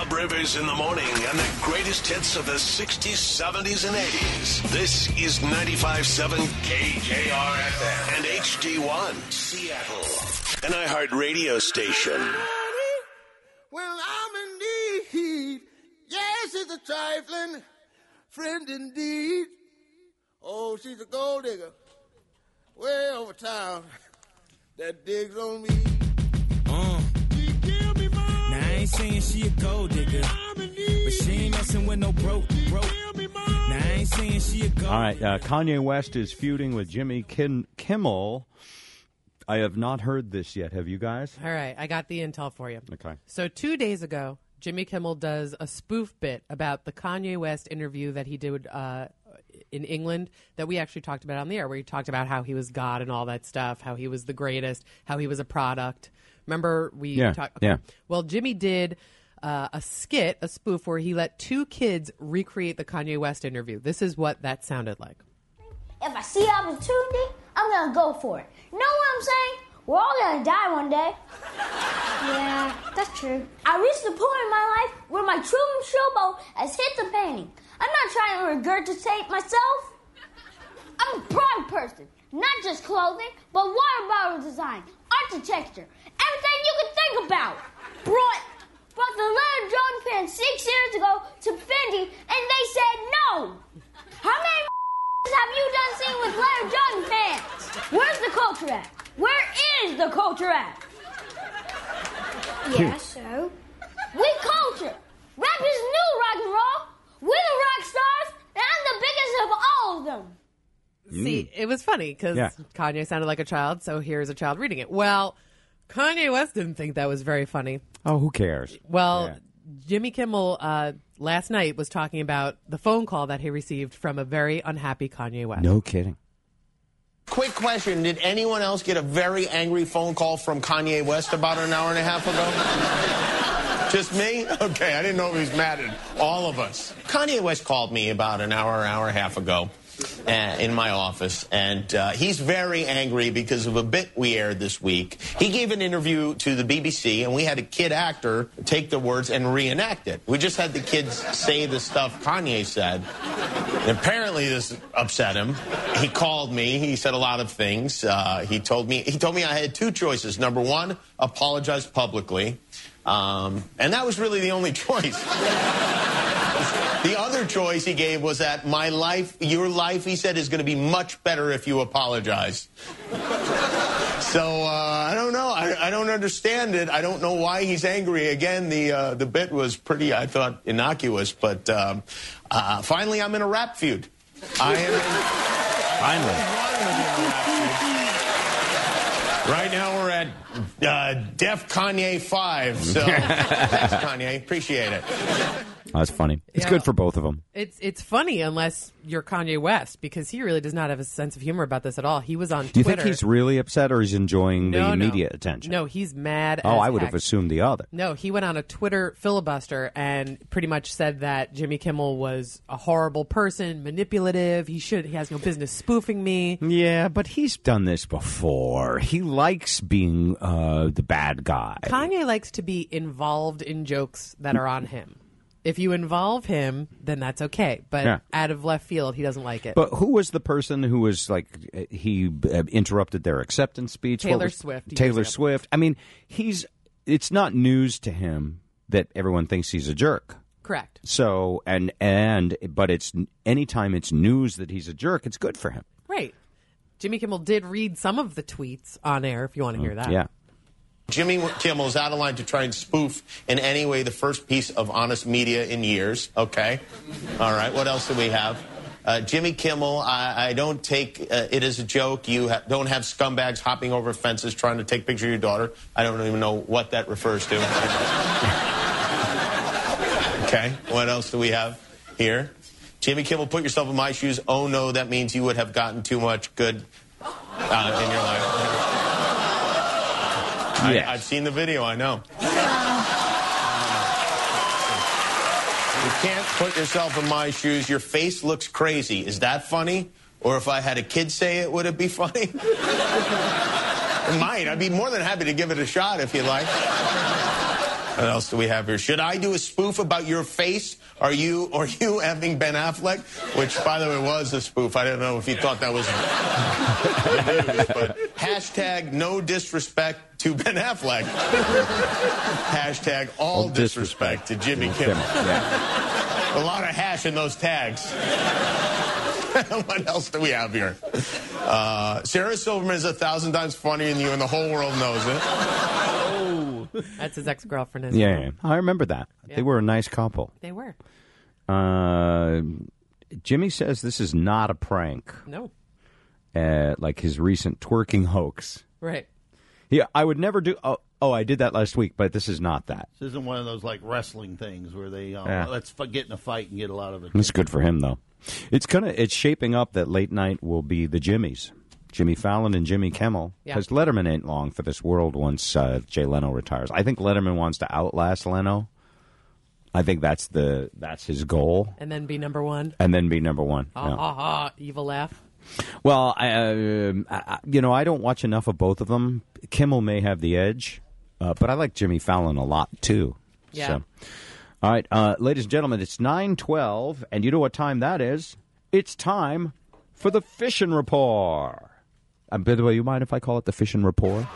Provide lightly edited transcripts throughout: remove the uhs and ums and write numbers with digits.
Rob Rivers in the morning and the greatest hits of the 60s, 70s, and 80s. This is 95.7 KJRFM and HD1 Seattle, an iHeart radio station. Well, I'm in need. Yes, it's a trifling friend indeed. Oh, she's a gold digger way over town that digs on me. She killed me, mom. Now I ain't saying she a gold digger, but she ain't messing with no broke. Now I ain't saying she a gold. All right, Kanye West is feuding with Jimmy Kimmel. I have not heard this yet. Have you guys? All right, I got the intel for you. Okay. So 2 days ago, Jimmy Kimmel does a spoof bit about the Kanye West interview that he did in England that we actually talked about on the air, where he talked about how he was God and all that stuff, how he was the greatest, how he was a product. Remember we talked? Okay. Yeah. Well, Jimmy did a skit, a spoof, where he let 2 kids recreate the Kanye West interview. This is what that sounded like. If I see opportunity, I'm going to go for it. You know what I'm saying? We're all going to die one day. Yeah, that's true. I reached the point in my life where my true showboat has hit the painting. I'm not trying to regurgitate myself. I'm a prime person. Not just clothing, but water bottle design, architecture, everything you can think about. Brought the leather Jordan pants 6 years ago to Fendi, and they said no. How many have you done seen with leather Jordan pants? Where's the culture at? Where is the culture at? Yeah, so? We culture. Rap is new rock and roll. We're the rock stars, and I'm the biggest of all of them. See, it was funny because Kanye sounded like a child, so here's a child reading it. Well, Kanye West didn't think that was very funny. Oh, who cares? Well, Jimmy Kimmel last night was talking about the phone call that he received from a very unhappy Kanye West. No kidding. Quick question. Did anyone else get a very angry phone call from Kanye West about an hour and a half ago? Just me? Okay, I didn't know he was mad at all of us. Kanye West called me about an hour and a half ago in my office, and he's very angry because of a bit we aired this week. He gave an interview to the BBC, and we had a kid actor take the words and reenact it. We just had the kids say the stuff Kanye said, and apparently this upset him. He called me. He said a lot of things. He told me I had 2 choices. Number 1, apologize publicly, and that was really the only choice. The other choice he gave was that my life, your life, he said, is going to be much better if you apologize. So I don't know. I don't understand it. I don't know why he's angry. Again, the bit was pretty, I thought, innocuous. But finally, I'm in a rap feud. I am finally. Right now, we're at Def Kanye 5. So thanks, Kanye. Appreciate it. That's funny. It's good for both of them. It's funny unless you're Kanye West, because he really does not have a sense of humor about this at all. He was on Twitter. Do you think he's really upset, or he's enjoying the media attention? No, he's mad as I would heck. have assumed the other. No, he went on a Twitter filibuster and pretty much said that Jimmy Kimmel was a horrible person, manipulative. He has no business spoofing me. Yeah, but he's done this before. He likes being the bad guy. Kanye likes to be involved in jokes that are on him. If you involve him, then that's okay. But out of left field, he doesn't like it. But who was the person who was like, he interrupted their acceptance speech? Taylor Swift. Taylor Swift. I mean, it's not news to him that everyone thinks he's a jerk. Correct. So, but it's anytime it's news that he's a jerk, it's good for him. Right. Jimmy Kimmel did read some of the tweets on air, if you want to hear that. Yeah. Jimmy Kimmel is out of line to try and spoof in any way the first piece of honest media in years. Okay. All right. What else do we have? Jimmy Kimmel, I don't take it as a joke. You don't have scumbags hopping over fences trying to take pictures of your daughter. I don't even know what that refers to. Okay. What else do we have here? Jimmy Kimmel, put yourself in my shoes. Oh, no, that means you would have gotten too much good in your life. Yes. I've seen the video, I know. You can't put yourself in my shoes. Your face looks crazy. Is that funny? Or if I had a kid say it, would it be funny? It might. I'd be more than happy to give it a shot if you like. What else do we have here? Should I do a spoof about your face? Are you having Ben Affleck? Which, by the way, was a spoof. I don't know if you thought that was but hashtag no disrespect to Ben Affleck. Hashtag all disrespect to Jimmy Kimmel. Yeah. A lot of hash in those tags. What else do we have here? Sarah Silverman is 1,000 times funnier than you, and the whole world knows it. Oh, that's his ex-girlfriend. Isn't Yeah, I remember that. Yeah. They were a nice couple. They were. Jimmy says this is not a prank. No. Like his recent twerking hoax. Right. Yeah, I would never do. Oh, I did that last week, but this is not that. This isn't one of those like wrestling things where they let's get in a fight and get a lot of it. It's good for him though. It's shaping up that late night will be the Jimmys, Jimmy Fallon and Jimmy Kimmel, because Letterman ain't long for this world once Jay Leno retires. I think Letterman wants to outlast Leno. I think that's his goal. And then be number one. Evil laugh. Well, I don't watch enough of both of them. Kimmel may have the edge, but I like Jimmy Fallon a lot too. Yeah. So. All right, ladies and gentlemen, it's 9:12, and you know what time that is? It's time for the Fishing Rapport. By the way, you mind if I call it the Fishing Rapport?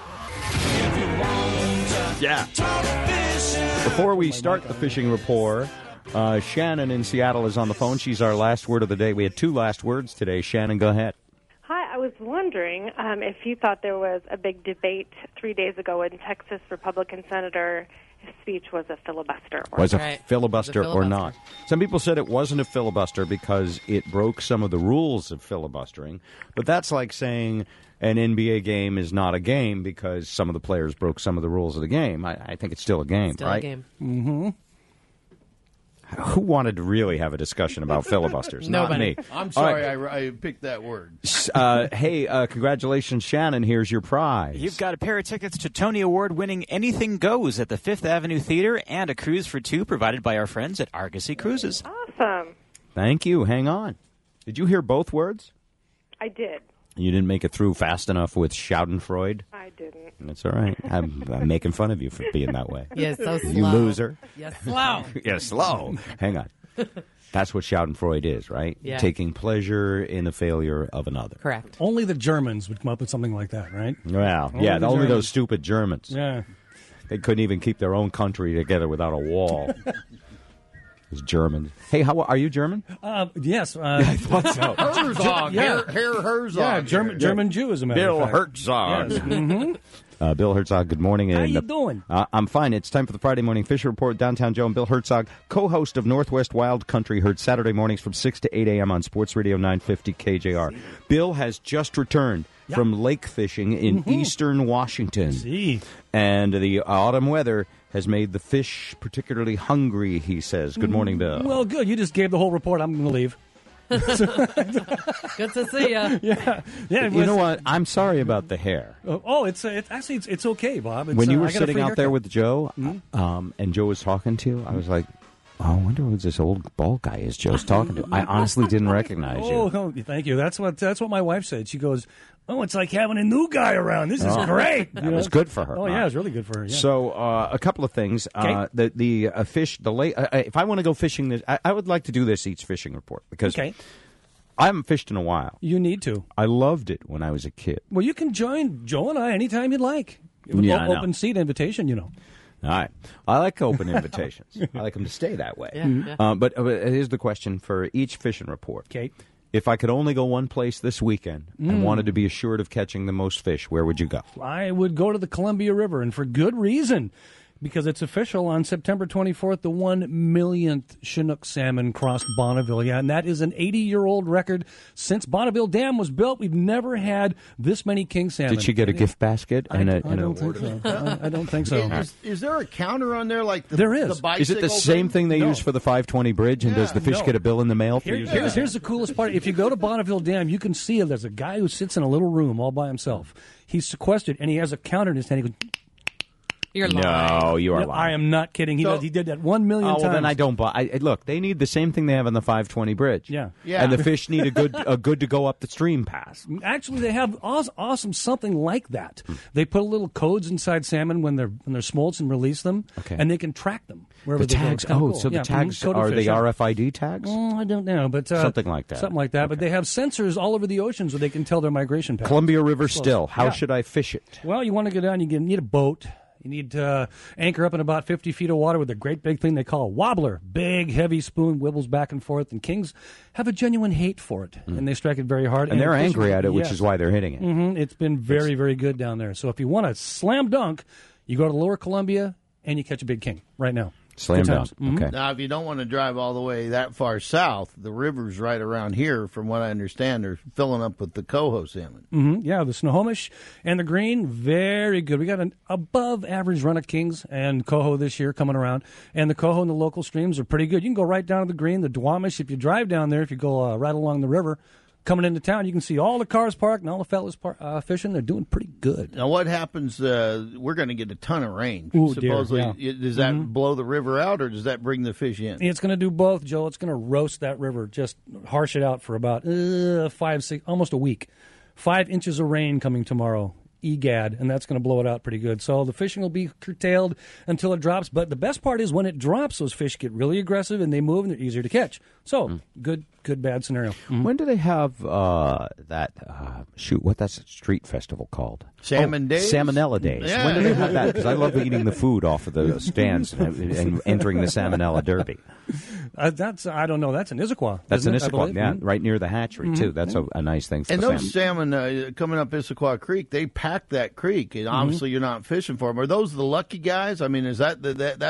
Yeah. Before we start the Fishing Rapport, Shannon in Seattle is on the phone. She's our last word of the day. We had 2 last words today. Shannon, go ahead. Hi, I was wondering if you thought there was a big debate 3 days ago in Texas, Republican Senator, his speech was a filibuster. Filibuster or not? Some people said it wasn't a filibuster because it broke some of the rules of filibustering, but that's like saying an NBA game is not a game because some of the players broke some of the rules of the game. I think it's still a game, Still right? a game. Mm-hmm. Who wanted to really have a discussion about filibusters? Nobody. Not me. I'm sorry I picked that word. Hey, congratulations, Shannon. Here's your prize. You've got a pair of tickets to Tony Award-winning Anything Goes at the Fifth Avenue Theater and a cruise for 2 provided by our friends at Argosy Cruises. Awesome. Thank you. Hang on. Did you hear both words? I did. You didn't make it through fast enough with Schadenfreude? I didn't. That's all right. I'm making fun of you for being that way. You're so slow. You loser. You're slow. You're slow. Hang on. That's what Schadenfreude is, right? Yeah. Taking pleasure in the failure of another. Correct. Only the Germans would come up with something like that, right? Well, Only yeah, the only Germans. those stupid Germans. Yeah. They couldn't even keep their own country together without a wall. Those Germans. Hey, are you German? Yes. I thought so. Herzog. Herr Herzog. Yeah, German Jew, as a matter Bill of fact. Herzog. Yes. Mm-hmm. Bill Herzog, good morning. How you doing? I'm fine. It's time for the Friday Morning Fisher Report. Downtown Joe and Bill Herzog, co-host of Northwest Wild Country, heard Saturday mornings from 6 to 8 a.m. on Sports Radio 950 KJR. Bill has just returned from lake fishing in eastern Washington. And the autumn weather has made the fish particularly hungry, he says. Good morning, Bill. Well, good. You just gave the whole report. I'm going to leave. Good to see you. Yeah. You know what? I'm sorry about the hair. It's actually it's okay, Bob. It's, When you were I got a sitting free out there haircut. with Joe, and Joe was talking to you, I was like, oh, I wonder who this old bald guy is Joe's talking to. I honestly didn't recognize you. Oh, thank you. That's what my wife said. She goes, "Oh, it's like having a new guy around. This is great." That was good for her. Oh yeah, it's really good for her. Yeah. So a couple of things. The fish, the lake. If I want to go fishing, I would like to do this each fishing report because I haven't fished in a while. You need to. I loved it when I was a kid. Well, you can join Joe and I anytime you'd like. Yeah, I know. Open seat invitation, you know. All right. I like open invitations. I like them to stay that way. Yeah. But here's the question for each fishing report. Okay. If I could only go one place this weekend and wanted to be assured of catching the most fish, where would you go? I would go to the Columbia River, and for good reason. Because it's official, on September 24th, the 1 millionth Chinook salmon crossed Bonneville. Yeah, and that is an 80-year-old record. Since Bonneville Dam was built, we've never had this many king salmon. Did she get a gift basket? I don't think so. I don't think so. Is there a counter on there like there is? The bicycle is it the same thing they use for the 520 bridge? And does the fish get a bill in the mail for using it? Here's the coolest part. If you go to Bonneville Dam, you can see there's a guy who sits in a little room all by himself. He's sequestered, and he has a counter in his hand. He goes... You're lying. No, you are No, lying. I am not kidding. He did that 1 million times. Well, then I don't buy. Look, they need the same thing they have on the 520 bridge. Yeah. And the fish need a good to go up the stream pass. Actually, they have awesome something like that. They put little codes inside salmon when they're smolts and release them, and they can track them wherever The they go. tags. It's kinda cool. So the Yeah, tags code of are fish, they yeah. RFID tags? I don't know, but Something like that. Something like that. But they have sensors all over the oceans where they can tell their migration patterns. Columbia River Close. still. How Yeah. should I fish it? Well, you want to go down. You need a boat. You need to anchor up in about 50 feet of water with a great big thing they call a wobbler. Big, heavy spoon, wibbles back and forth. And kings have a genuine hate for it, and they strike it very hard. And they're fish- angry at it, which yes. is why they're hitting it. It's been very, very good down there. So if you want a slam dunk, you go to Lower Columbia and you catch a big king right now. Slam Good times. dunk. Okay. Now, if you don't want to drive all the way that far south, the rivers right around here, from what I understand, are filling up with the coho salmon. Yeah, the Snohomish and the Green, very good. We got an above-average run of kings and coho this year coming around, and the coho in the local streams are pretty good. You can go right down to the Green, the Duwamish. If you drive down there, if you go right along the river, coming into town, you can see all the cars parked and all the fellas fishing. They're doing pretty good. Now, what happens? We're going to get a ton of rain. Ooh, dear, Supposedly, does that blow the river out, or does that bring the fish in? It's going to do both, Joe. It's going to roast that river, just harsh it out for about 5, 6, almost a week. 5 inches of rain coming tomorrow. Egad, and that's going to blow it out pretty good. So the fishing will be curtailed until it drops. But the best part is when it drops, those fish get really aggressive and they move and they're easier to catch. So good, bad scenario. When do they have that? What's that street festival called? Salmon Days? Salmonella Days. Yeah. When do they have that? Because I love eating the food off of the stands and entering the Salmonella Derby. I don't know. That's in Issaquah. That's in isn't it, I Issaquah, believe? yeah, right near the hatchery too. That's a nice thing for And the those salmon. salmon coming up Issaquah Creek, they pack that creek, and obviously you're not fishing for them. Are those the lucky guys? I mean, is that's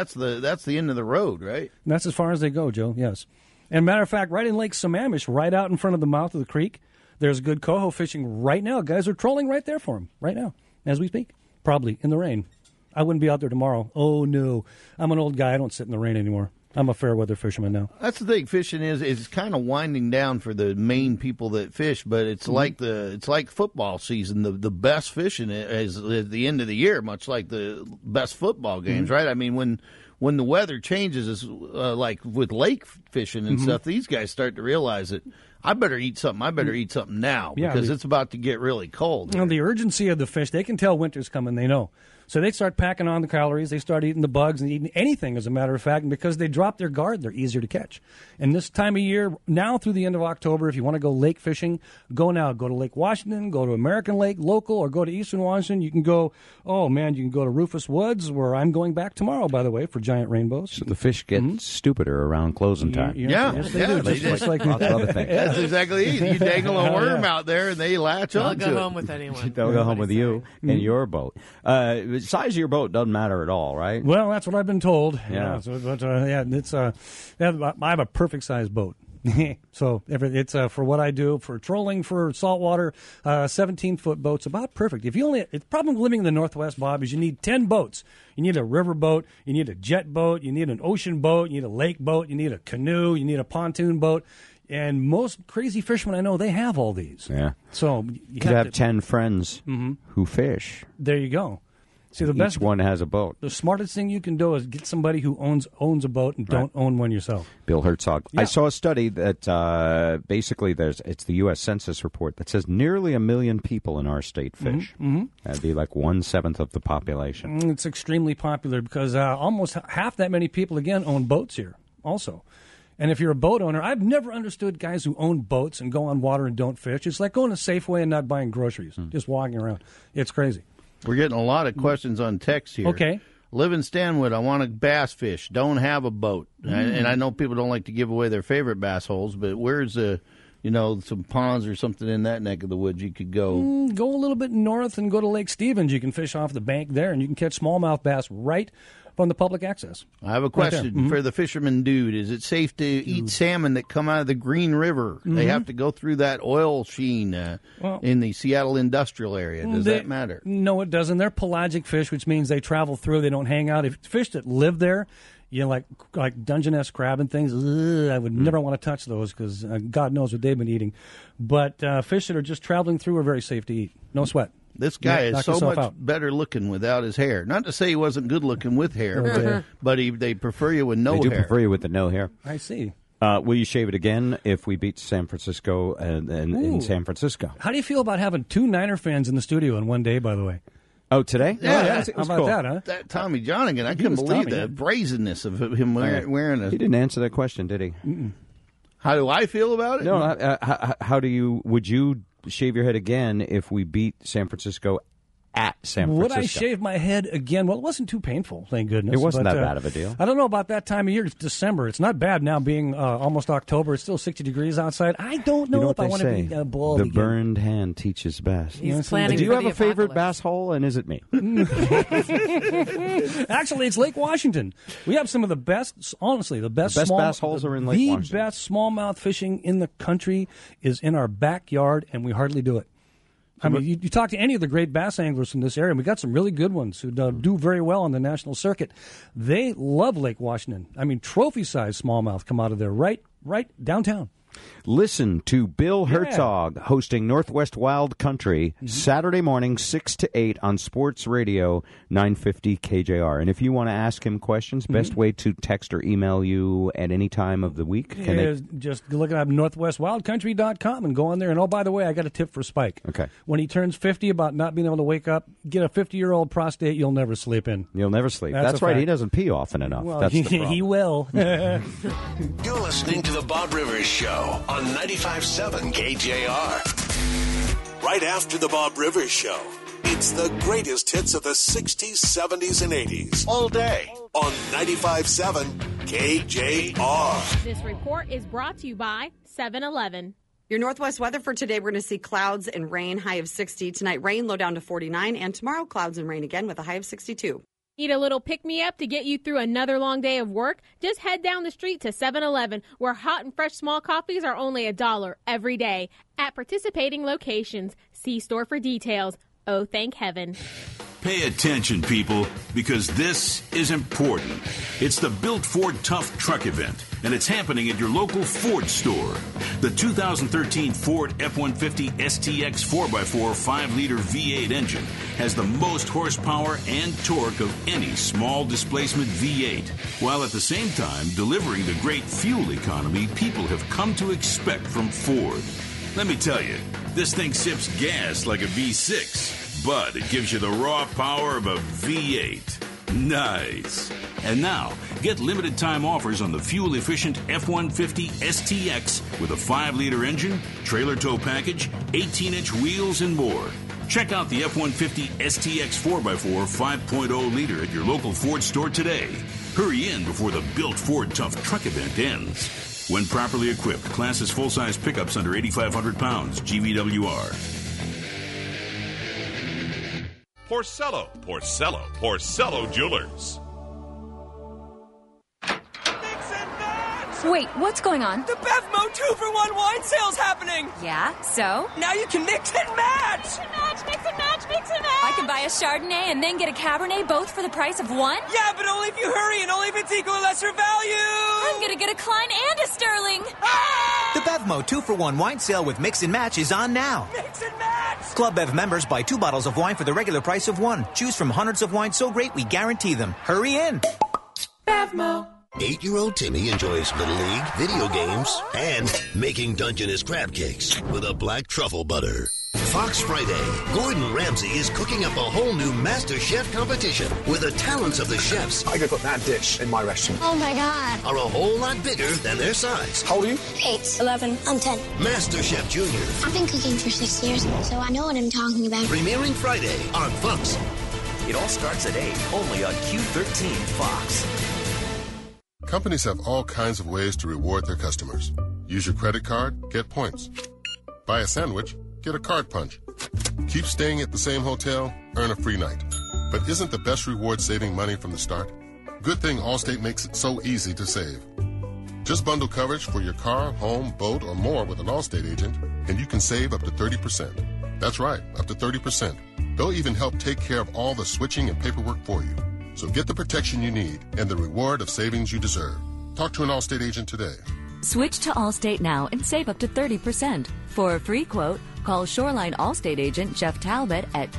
the end of the road, right? That's as far as they go, Joe. Yes. And matter of fact, right in Lake Sammamish, right out in front of the mouth of the creek, there's good coho fishing right now. Guys are trolling right there for them right now as we speak. Probably in the rain. I wouldn't be out there tomorrow. Oh no, I'm an old guy. I don't sit in the rain anymore. I'm a fair weather fisherman now. That's the thing. Fishing is kind of winding down for the main people that fish, but it's like football season. The best fishing is at the end of the year, much like the best football games, right? I mean, when the weather changes, is like with lake fishing and stuff. These guys start to realize that I better eat something. I better eat something now because it's about to get really cold. You know, the urgency of the fish, they can tell winter's coming. They know. So they start packing on the calories. They start eating the bugs and eating anything, as a matter of fact. And because they drop their guard, they're easier to catch. And this time of year, now through the end of October, if you want to go lake fishing, go now. Go to Lake Washington, go to American Lake, local, or go to Eastern Washington. You can go, you can go to Rufus Woods, where I'm going back tomorrow, by the way, for giant rainbows. So the fish get stupider around closing time. Yes, they do. Just like lots of other things. That's exactly it. You dangle a worm out there, and they latch They'll onto go it. home with anyone. They'll go home with you and your boat. Size of your boat doesn't matter at all, right? Well, that's what I've been told. Yeah. I have a perfect sized boat. So it's for what I do, for trolling, for saltwater, 17-foot boats, about perfect. The problem with living in the Northwest, Bob, is you need 10 boats. You need a river boat, you need a jet boat, you need an ocean boat, you need a lake boat, you need a canoe, you need a pontoon boat. And most crazy fishermen I know, they have all these. Yeah. So you could have 10 friends who fish. There you go. See, Each one has a boat. The smartest thing you can do is get somebody who owns a boat and don't own one yourself. Bill Herzog. Yeah. I saw a study that basically it's the U.S. Census report that says nearly 1 million people in our state fish. That'd be like 1/7 of the population. It's extremely popular because almost half that many people, again, own boats here also. And if you're a boat owner, I've never understood guys who own boats and go on water and don't fish. It's like going to Safeway and not buying groceries, just walking around. It's crazy. We're getting a lot of questions on text here. Okay. Live in Stanwood. I want to bass fish. Don't have a boat. And I know people don't like to give away their favorite bass holes, but where's some ponds or something in that neck of the woods you could go? Go a little bit north and go to Lake Stevens. You can fish off the bank there, and you can catch smallmouth bass right from the public access. I have a question for the fisherman dude. Is it safe to eat salmon that come out of the Green River? They have to go through that oil sheen in the Seattle industrial area. Does that matter? No, it doesn't. They're pelagic fish, which means they travel through. They don't hang out. If fish that live there, like Dungeness crab and things, I would never want to touch those because God knows what they've been eating. But fish that are just traveling through are very safe to eat. No sweat. This guy knock is so yourself much out. better looking without his hair. Not to say he wasn't good looking with hair, Okay. but they prefer you with no They do hair. prefer you with the no hair. I see. Will you shave it again if we beat San Francisco in San Francisco? How do you feel about having 2 Niner fans in the studio in one day, by the way? Oh, today? Yeah, How about that, huh? That Tommy John again. I He couldn't was believe Tommy, the yeah. brazenness of him wearing a. He didn't answer that question, did he? How do I feel about it? No. Would you shave your head again if we beat San Francisco at San Francisco? Would I shave my head again? Well, it wasn't too painful, thank goodness. It wasn't but, that bad of a deal. I don't know about that time of year. It's December. It's not bad now being almost October. It's still 60 degrees outside. I don't know You know if what I they want say? to be bald The again. burned hand teaches best. He's planning Do you for have the a favorite apocalypse. bass hole, and is it me? Actually, it's Lake Washington. We have some of the best, honestly, the best bass holes are in Lake The Washington. best smallmouth fishing in the country is in our backyard, and we hardly do it. I mean, you talk to any of the great bass anglers from this area, and we got some really good ones who do very well on the national circuit. They love Lake Washington. I mean, trophy-sized smallmouth come out of there right downtown. Listen to Bill Herzog hosting Northwest Wild Country Saturday morning 6 to 8 on Sports Radio 950 KJR. And if you want to ask him questions, best way to text or email you at any time of the week? Just look up northwestwildcountry.com and go on there. And, oh, by the way, I got a tip for Spike. Okay. When he turns 50 about not being able to wake up, get a 50-year-old prostate you'll never sleep in. You'll never sleep. That's That's a right. fact. He doesn't pee often enough. Well, That's the problem. he will. You're listening to The Bob Rivers Show on 95.7 KJR. Right after The Bob Rivers Show, it's the greatest hits of the 60s, 70s, and 80s. All day on 95.7 KJR. This report is brought to you by 7-Eleven. Your Northwest weather for today, we're going to see clouds and rain, high of 60. Tonight, rain, low down to 49. And tomorrow, clouds and rain again with a high of 62. Need a little pick-me-up to get you through another long day of work? Just head down the street to 7-Eleven, where hot and fresh small coffees are only $1 every day. At participating locations, see store for details. Oh, thank heaven. Pay attention, people, because this is important. It's the Built Ford Tough Truck event, and it's happening at your local Ford store. The 2013 Ford F-150 STX 4x4 5-liter V8 engine has the most horsepower and torque of any small displacement V8, while at the same time delivering the great fuel economy people have come to expect from Ford. Let me tell you, this thing sips gas like a V6. But it gives you the raw power of a V8. Nice. And now, get limited time offers on the fuel-efficient F-150 STX with a 5-liter engine, trailer tow package, 18-inch wheels, and more. Check out the F-150 STX 4x4 5.0 liter at your local Ford store today. Hurry in before the Built Ford Tough Truck event ends. When properly equipped, classes full-size pickups under 8,500 pounds, GVWR. Porcello Jewelers. Wait, what's going on? The Bevmo 2-for-1 wine sale's happening! Yeah, so? Now you can mix and match! Mix and match, mix and match, mix and match! I can buy a Chardonnay and then get a Cabernet both for the price of one? Yeah, but only if you hurry and only if it's equal or lesser value! I'm gonna get a Klein and a Sterling! Ah! The Bevmo 2-for-1 wine sale with Mix and Match is on now. Mix and match! Club Bev members buy 2 bottles of wine for the regular price of 1. Choose from hundreds of wines so great we guarantee them. Hurry in! Bevmo. 8-year-old Timmy enjoys Little League, video games, and making Dungeness crab cakes with a black truffle butter. Fox Friday, Gordon Ramsay is cooking up a whole new Master Chef competition where the talents of the chefs I could cook that dish in my restaurant. Oh my God. are a whole lot bigger than their size. How old are you? 8, 11, I'm 10. Master Chef Junior, I've been cooking for 6 years, so I know what I'm talking about. premiering Friday on Fox. It all starts at 8, only on Q13 Fox. Companies have all kinds of ways to reward their customers. Use your credit card, get points. Buy a sandwich, get a card punch. Keep staying at the same hotel, earn a free night. But isn't the best reward saving money from the start? Good thing Allstate makes it so easy to save. Just bundle coverage for your car, home, boat, or more with an Allstate agent, and you can save up to 30%. That's right, up to 30%. They'll even help take care of all the switching and paperwork for you. So get the protection you need and the reward of savings you deserve. Talk to an Allstate agent today. Switch to Allstate now and save up to 30%. For a free quote, Call Shoreline Allstate agent Jeff Talbot at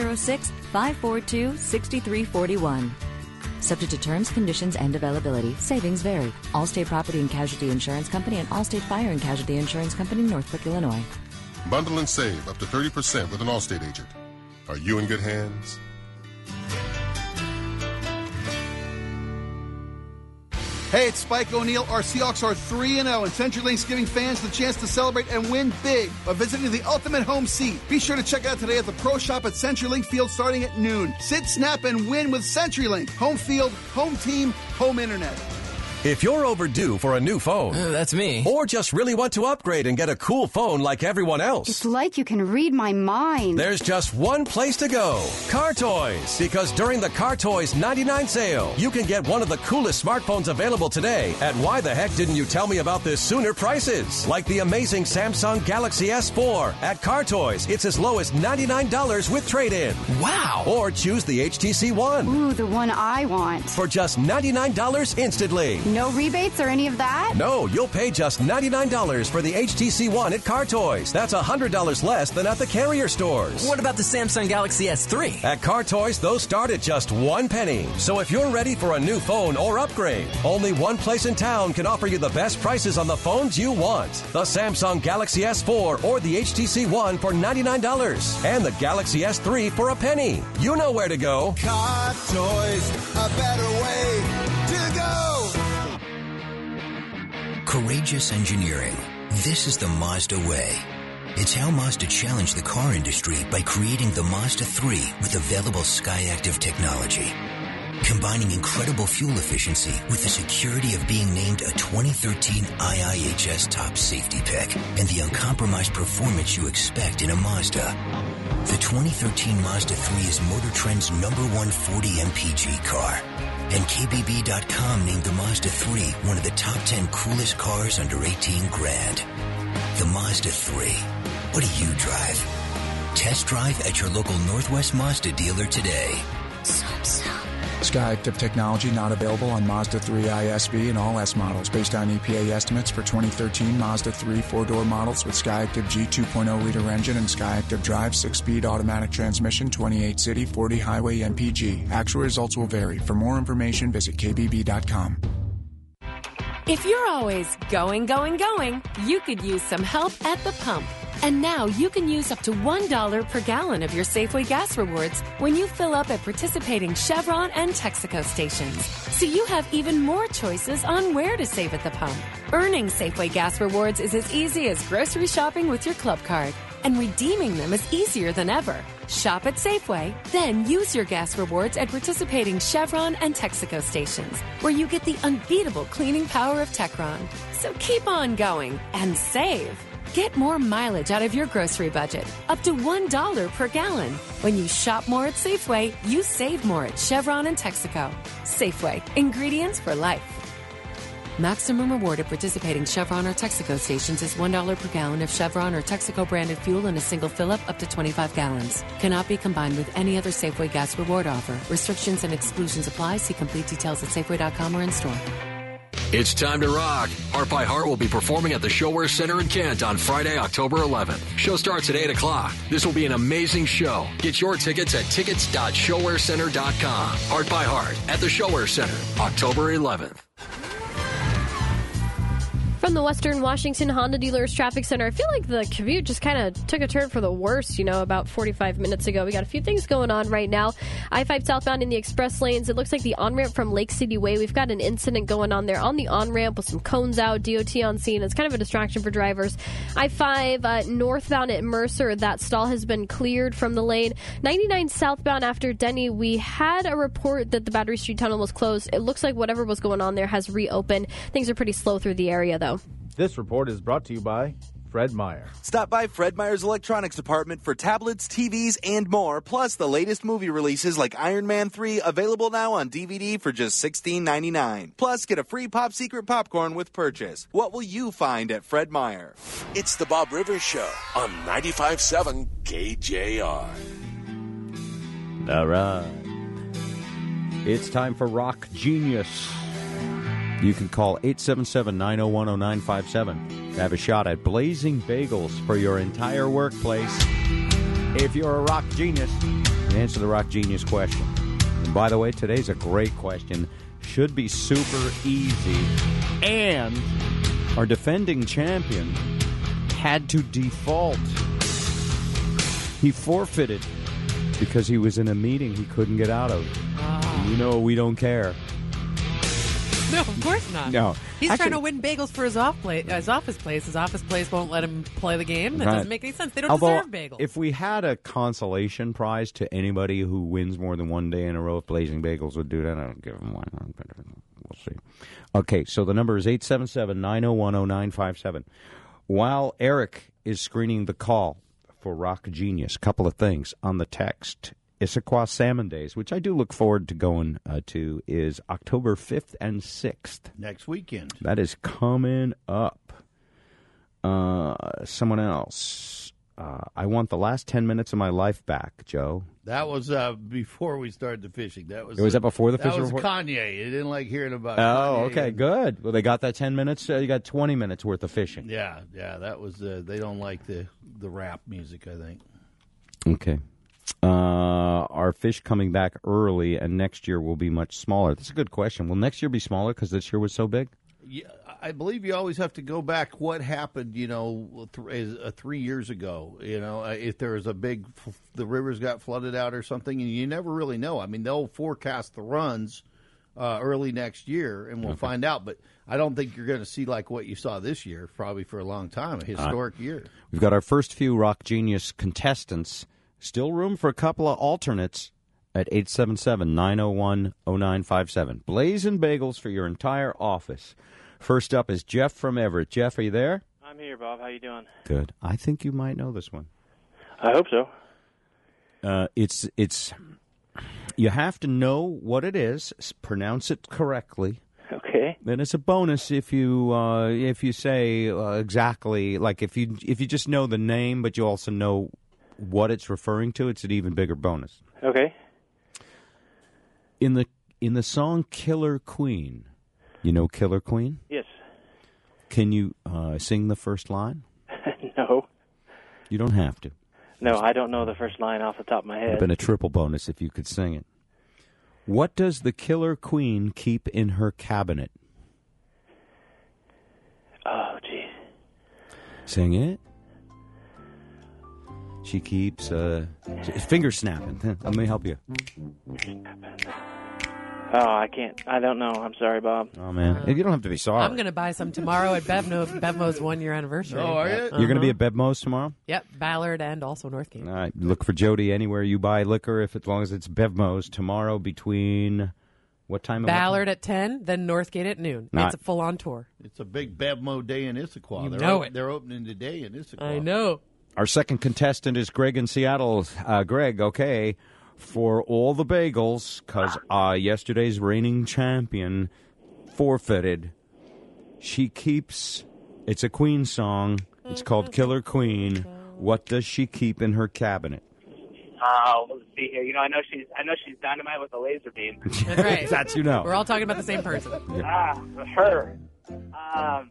206-542-6341. Subject to terms, conditions, and availability. Savings vary. Allstate Property and Casualty Insurance Company and Allstate Fire and Casualty Insurance Company, Northbrook, Illinois. Bundle and save up to 30% with an Allstate agent. Are you in good hands? Hey, it's Spike O'Neill. Our Seahawks are 3-0, and CenturyLink's giving fans the chance to celebrate and win big by visiting the ultimate home seat. Be sure to check out today at the Pro Shop at CenturyLink Field starting at noon. Sit, snap, and win with CenturyLink. Home field, home team, home internet. If you're overdue for a new phone, that's me. Or just really want to upgrade and get a cool phone like everyone else, it's like you can read my mind. There's just one place to go, Car Toys. Because during the Car Toys 99 sale, you can get one of the coolest smartphones available today at why the heck didn't you tell me about this sooner prices. Like the amazing Samsung Galaxy S4. At Car Toys, it's as low as $99 with trade-in. Wow! Or choose the HTC One. Ooh, the one I want. For just $99 instantly. No rebates or any of that? No, you'll pay just $99 for the HTC One at Car Toys. That's $100 less than at the carrier stores. What about the Samsung Galaxy S3? At Car Toys, those start at just $1 penny. So if you're ready for a new phone or upgrade, only one place in town can offer you the best prices on the phones you want. The Samsung Galaxy S4 or the HTC One for $99 and the Galaxy S3 for a penny. You know where to go. Car Toys, a better way to go. Courageous engineering. This is the Mazda way. It's how Mazda challenged the car industry by creating the Mazda 3 with available SkyActiv technology. Combining incredible fuel efficiency with the security of being named a 2013 IIHS top safety pick and the uncompromised performance you expect in a Mazda. The 2013 Mazda 3 is Motor Trend's #1 40 mpg car. And KBB.com named the Mazda 3 one of the top 10 coolest cars under 18 grand. The Mazda 3. What do you drive? Test drive at your local Northwest Mazda dealer today. SkyActiv technology not available on Mazda 3 ISV and all S models based on EPA estimates for 2013 Mazda 3 4-door models with SkyActiv G 2.0-liter engine and SkyActiv Drive 6-speed automatic transmission, 28 city, 40 highway MPG. Actual results will vary. For more information, visit kbb.com. If you're always going, you could use some help at the pump. And now you can use up to $1 per gallon of your Safeway gas rewards when you fill up at participating Chevron and Texaco stations. So you have even more choices on where to save at the pump. Earning Safeway gas rewards is as easy as grocery shopping with your club card. And redeeming them is easier than ever. Shop at Safeway, then use your gas rewards at participating Chevron and Texaco stations, where you get the unbeatable cleaning power of Techron. So keep on going and save. Get more mileage out of your grocery budget, up to $1 per gallon. When you shop more at Safeway, you save more at Chevron and Texaco. Safeway, ingredients for life. Maximum reward at participating Chevron or Texaco stations is $1 per gallon of Chevron or Texaco branded fuel in a single fill-up up to 25 gallons. Cannot be combined with any other Safeway gas reward offer. Restrictions and exclusions apply. See complete details at Safeway.com or in store. It's time to rock. Heart by Heart will be performing at the ShoWare Center in Kent on Friday, October 11th. Show starts at 8 o'clock. This will be an amazing show. Get your tickets at tickets.showarecenter.com. Heart by Heart at the ShoWare Center, October 11th. From the Western Washington Honda Dealers Traffic Center, I feel like the commute just kind of took a turn for the worse, about 45 minutes ago. We got a few things going on right now. I-5 southbound in the express lanes. It looks like the on-ramp from Lake City Way. We've got an incident going on there on the on-ramp with some cones out, DOT on scene. It's kind of a distraction for drivers. I-5 northbound at Mercer, that stall has been cleared from the lane. 99 southbound after Denny, we had a report that the Battery Street Tunnel was closed. It looks like whatever was going on there has reopened. Things are pretty slow through the area, though. This report is brought to you by Fred Meyer. Stop by Fred Meyer's Electronics Department for tablets, TVs, and more, plus the latest movie releases like Iron Man 3, available now on DVD for just $16.99. Plus, get a free Pop Secret popcorn with purchase. What will you find at Fred Meyer? It's the Bob Rivers Show on 95.7 KJR. All right. It's time for Rock Genius. You can call 877-901-0957 to have a shot at Blazing Bagels for your entire workplace. If you're a rock genius, answer the rock genius question. And by the way, today's a great question. Should be super easy. And our defending champion had to default. He forfeited because he was in a meeting he couldn't get out of. You know we don't care. No, of course not. No. He's trying to win bagels for his office place. His office place won't let him play the game. That doesn't make any sense. They don't deserve bagels. If we had a consolation prize to anybody who wins more than one day in a row, if Blazing Bagels would do that, I don't give them one. We'll see. Okay, so the number is 877-901-0957. While Eric is screening the call for Rock Genius, a couple of things on the text. Issaquah Salmon Days, which I do look forward to going to, is October 5th and 6th. Next weekend. That is coming up. Someone else. I want the last 10 minutes of my life back, Joe. That was before we started the fishing. Was that before the fishing report? That was Kanye. They didn't like hearing about Kanye. Okay, good. Well, they got that 10 minutes. You got 20 minutes worth of fishing. Yeah, that was, they don't like the rap music, I think. Okay. Are fish coming back early, and next year will be much smaller? That's a good question. Will next year be smaller because this year was so big? Yeah, I believe you always have to go back what happened, 3 years ago. If there was the rivers got flooded out or something, and you never really know. I mean, they'll forecast the runs early next year, and we'll find out. But I don't think you're going to see like what you saw this year, probably for a long time, a historic year. We've got our first few Rock Genius contestants. Still room for a couple of alternates at 877-901-0957. Blazing Bagels for your entire office. First up is Jeff from Everett. Jeff, are you there? I'm here, Bob. How you doing? Good. I think you might know this one. I hope so. It's you have to know what it is, pronounce it correctly. Okay. Then it's a bonus if you say exactly, like if you just know the name, but you also know what it's referring to. It's an even bigger bonus. Okay. In the song Killer Queen, you know Killer Queen? Yes. Can you sing the first line? No. You don't have to. No, I don't know the first line off the top of my head. It would have been a triple bonus if you could sing it. What does the Killer Queen keep in her cabinet? Oh, gee. Sing it. She keeps finger snapping. Let me help you. Oh, I can't. I don't know. I'm sorry, Bob. Oh, man. You don't have to be sorry. I'm going to buy some tomorrow at Bevmo's 1-year anniversary. Oh, are you? You're going to be at Bevmo's tomorrow? Yep, Ballard and also Northgate. All right. Look for Jody anywhere you buy liquor, as long as it's Bevmo's tomorrow between what time? Ballard at 10, then Northgate at noon. It's a full-on tour. It's a big Bevmo day in Issaquah. They're opening today in Issaquah. I know. Our second contestant is Greg in Seattle. Greg, okay. For all the bagels, because yesterday's reigning champion forfeited. She keeps, it's a Queen song. It's called Killer Queen. What does she keep in her cabinet? Let's see here. I know she's dynamite with a laser beam. That's right. That's you know. We're all talking about the same person. Yeah. Her. I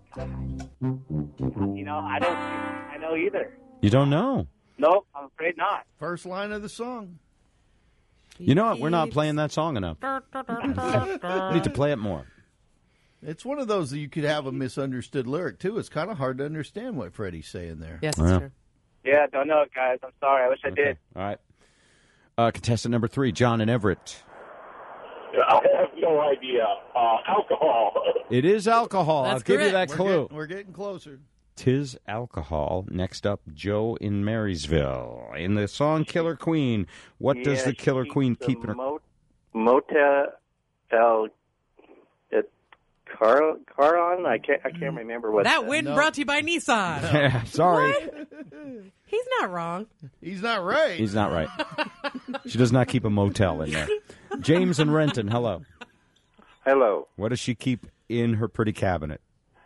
don't know either. You don't know? Nope, I'm afraid not. First line of the song. You know what? We're not playing that song enough. We need to play it more. It's one of those that you could have a misunderstood lyric, too. It's kind of hard to understand what Freddie's saying there. Yes, that's true. Yeah, don't know it, guys. I'm sorry. I wish I did. All right. Contestant number 3, John in Everett. I have no idea. Alcohol. It is alcohol. I'll give you that clue. We're getting closer. 'Tis alcohol. Next up, Joe in Marysville. In the song Killer Queen, what does the Killer Queen keep in her... Motel Caron? I can't remember what that win brought to you by Nissan. Yeah, sorry. What? He's not wrong. He's not right. He's not right. She does not keep a motel in there. James in Renton, hello. Hello. What does she keep in her pretty cabinet?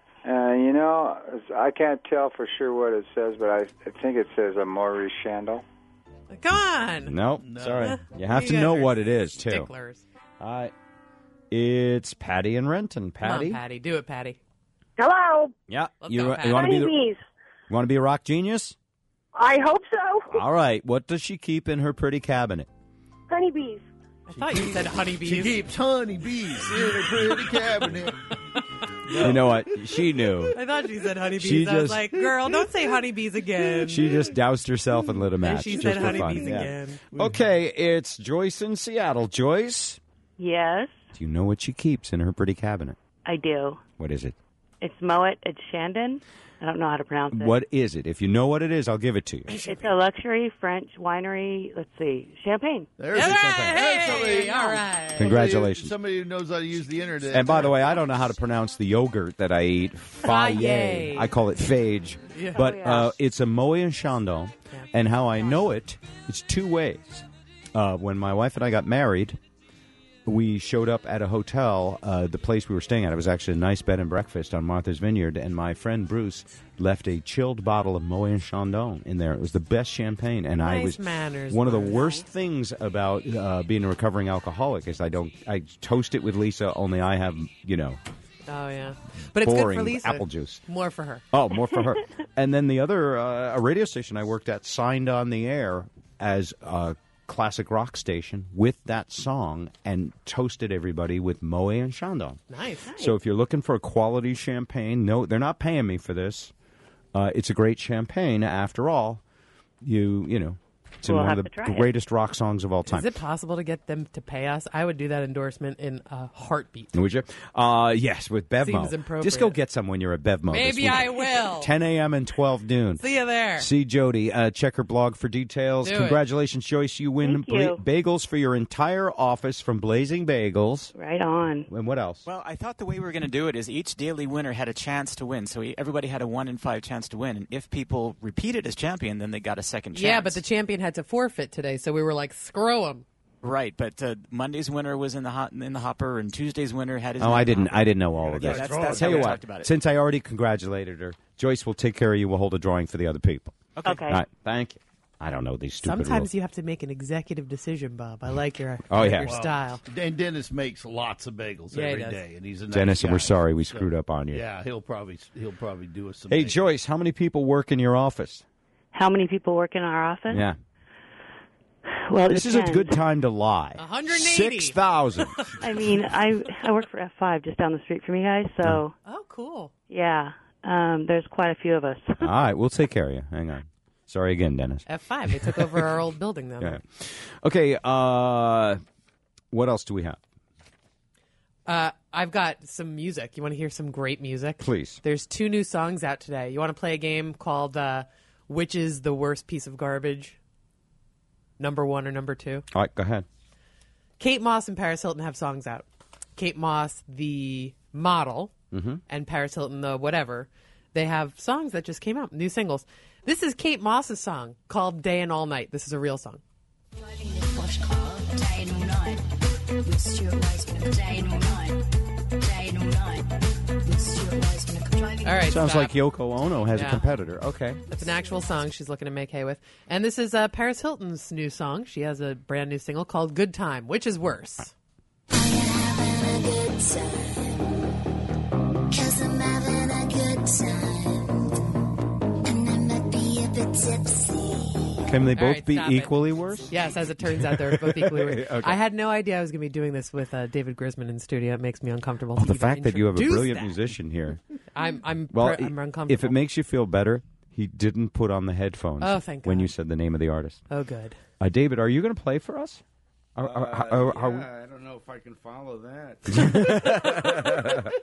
I can't tell for sure what it says, but I think it says a Maurice Chandel. Come on. Nope, sorry. You have to know what it is, too. Sticklers. All right. It's Patty and Renton. Come Patty? on, Patty. Do it, Patty. Hello. Yeah. Let's You go, want Patty. to be Honeybees. you want to be a rock genius? I hope so. All right. What does she keep in her pretty cabinet? Honeybees. I thought you said honeybees. She keeps honeybees in her pretty cabinet. You know what? She knew. I thought she said honeybees. She I was just- like, girl, don't say honeybees again. She just doused herself and lit a match. And she just said for fun. honeybees Yeah. again. Okay, it's Joyce in Seattle. Joyce, Yes, do you know what she keeps in her pretty cabinet? I do. What is it? It's Moet at Shandon. I don't know how to pronounce it. What is it? If you know what it is, I'll give it to you. It's a luxury French winery. Let's see, champagne. There's the champagne. There's somebody, all right. Congratulations. Somebody who knows how to use the internet. And by the way, I don't know how to pronounce the yogurt that I eat. Faye. I call it phage. Yeah. But Oh, yeah. it's a Moet and Chandon. And how I know it, it's two ways. When my wife and I got married, we showed up at a hotel, the place we were staying at. It was actually a nice bed and breakfast on Martha's Vineyard, and my friend Bruce left a chilled bottle of Moet and Chandon in there. It was the best champagne, and I Nice was manners, one of the Bruce. worst things about being a recovering alcoholic is I toast it with Lisa, only I have, Oh, yeah. But it's good pouring for Lisa. apple juice. More for her. Oh, more for her. And then the other, a radio station I worked at signed on the air as a classic rock station with that song and toasted everybody with Moet and Chandon. Nice. So if you're looking for a quality champagne, no, they're not paying me for this. It's a great champagne. After all, you know, it's in We'll one have of the to try it. greatest rock songs of all time. Is it possible to get them to pay us? I would do that endorsement in a heartbeat. Would you? Yes, with Bevmo. Seems appropriate. Just go get some when you're at Bevmo. this Maybe weekend. I will. 10 a.m. and 12 noon. See you there. See Jody. Check her blog for details. Do it. Congratulations, Joyce. You win Thank you. bagels for your entire office from Blazing Bagels. Right on. And what else? Well, I thought the way we were going to do it is each daily winner had a chance to win. So everybody had a 1 in 5 chance to win. And if people repeated as champion, then they got a second chance. Yeah, but the champion had to forfeit today, so we were like, screw him. Right, but Monday's winner was in the hopper, and Tuesday's winner had his. Oh, name I in the didn't. hopper. I didn't know all of Yeah, that. that's Tell how you we what. talked about it. Since I already congratulated her, Joyce will take care of you. We'll hold a drawing for the other people. Okay. All right. Thank you. I don't know these stupid Sometimes rules. you have to make an executive decision, Bob. I like your, Oh, yeah. your style. And Dennis makes lots of bagels Yeah, he every does. day, and he's a nice Dennis, and guy. we're sorry we screwed up on you. Yeah, he'll probably do us some. Hey, bagels. Joyce, how many people work in your office? How many people work in our office? Yeah. Well, it This is a depends. good time to lie. 180. 6,000. I mean, I work for F5 just down the street from you guys, so Oh, cool. yeah, there's quite a few of us. All right, we'll take care of you. Hang on. Sorry again, Dennis. F5. They took over our old building, though. Yeah. Okay, what else do we have? I've got some music. You want to hear some great music? Please. There's 2 new songs out today. You want to play a game called Which is the Worst Piece of Garbage? Number 1 or number 2? All right, go ahead. Kate Moss and Paris Hilton have songs out. Kate Moss, the model, and Paris Hilton, the whatever. They have songs that just came out, new singles. This is Kate Moss's song called Day and All Night. This is a real song. All right. Sounds stop. like Yoko Ono has a Yeah. competitor. Okay. It's an actual song she's looking to make hay with. And this is Paris Hilton's new song. She has a brand new single called Good Time. Which is worse? Can they All both right, be stop it. equally worse? Yes, as it turns out, they're both equally worse. Okay. I had no idea I was going to be doing this with David Grisman in studio. It makes me uncomfortable. Oh, to the even fact that you have a introduce brilliant that. musician here. I'm uncomfortable. If it makes you feel better, he didn't put on the headphones Oh, thank when God. you said the name of the artist. Oh, good. David, are you going to play for us? I don't know if I can follow that.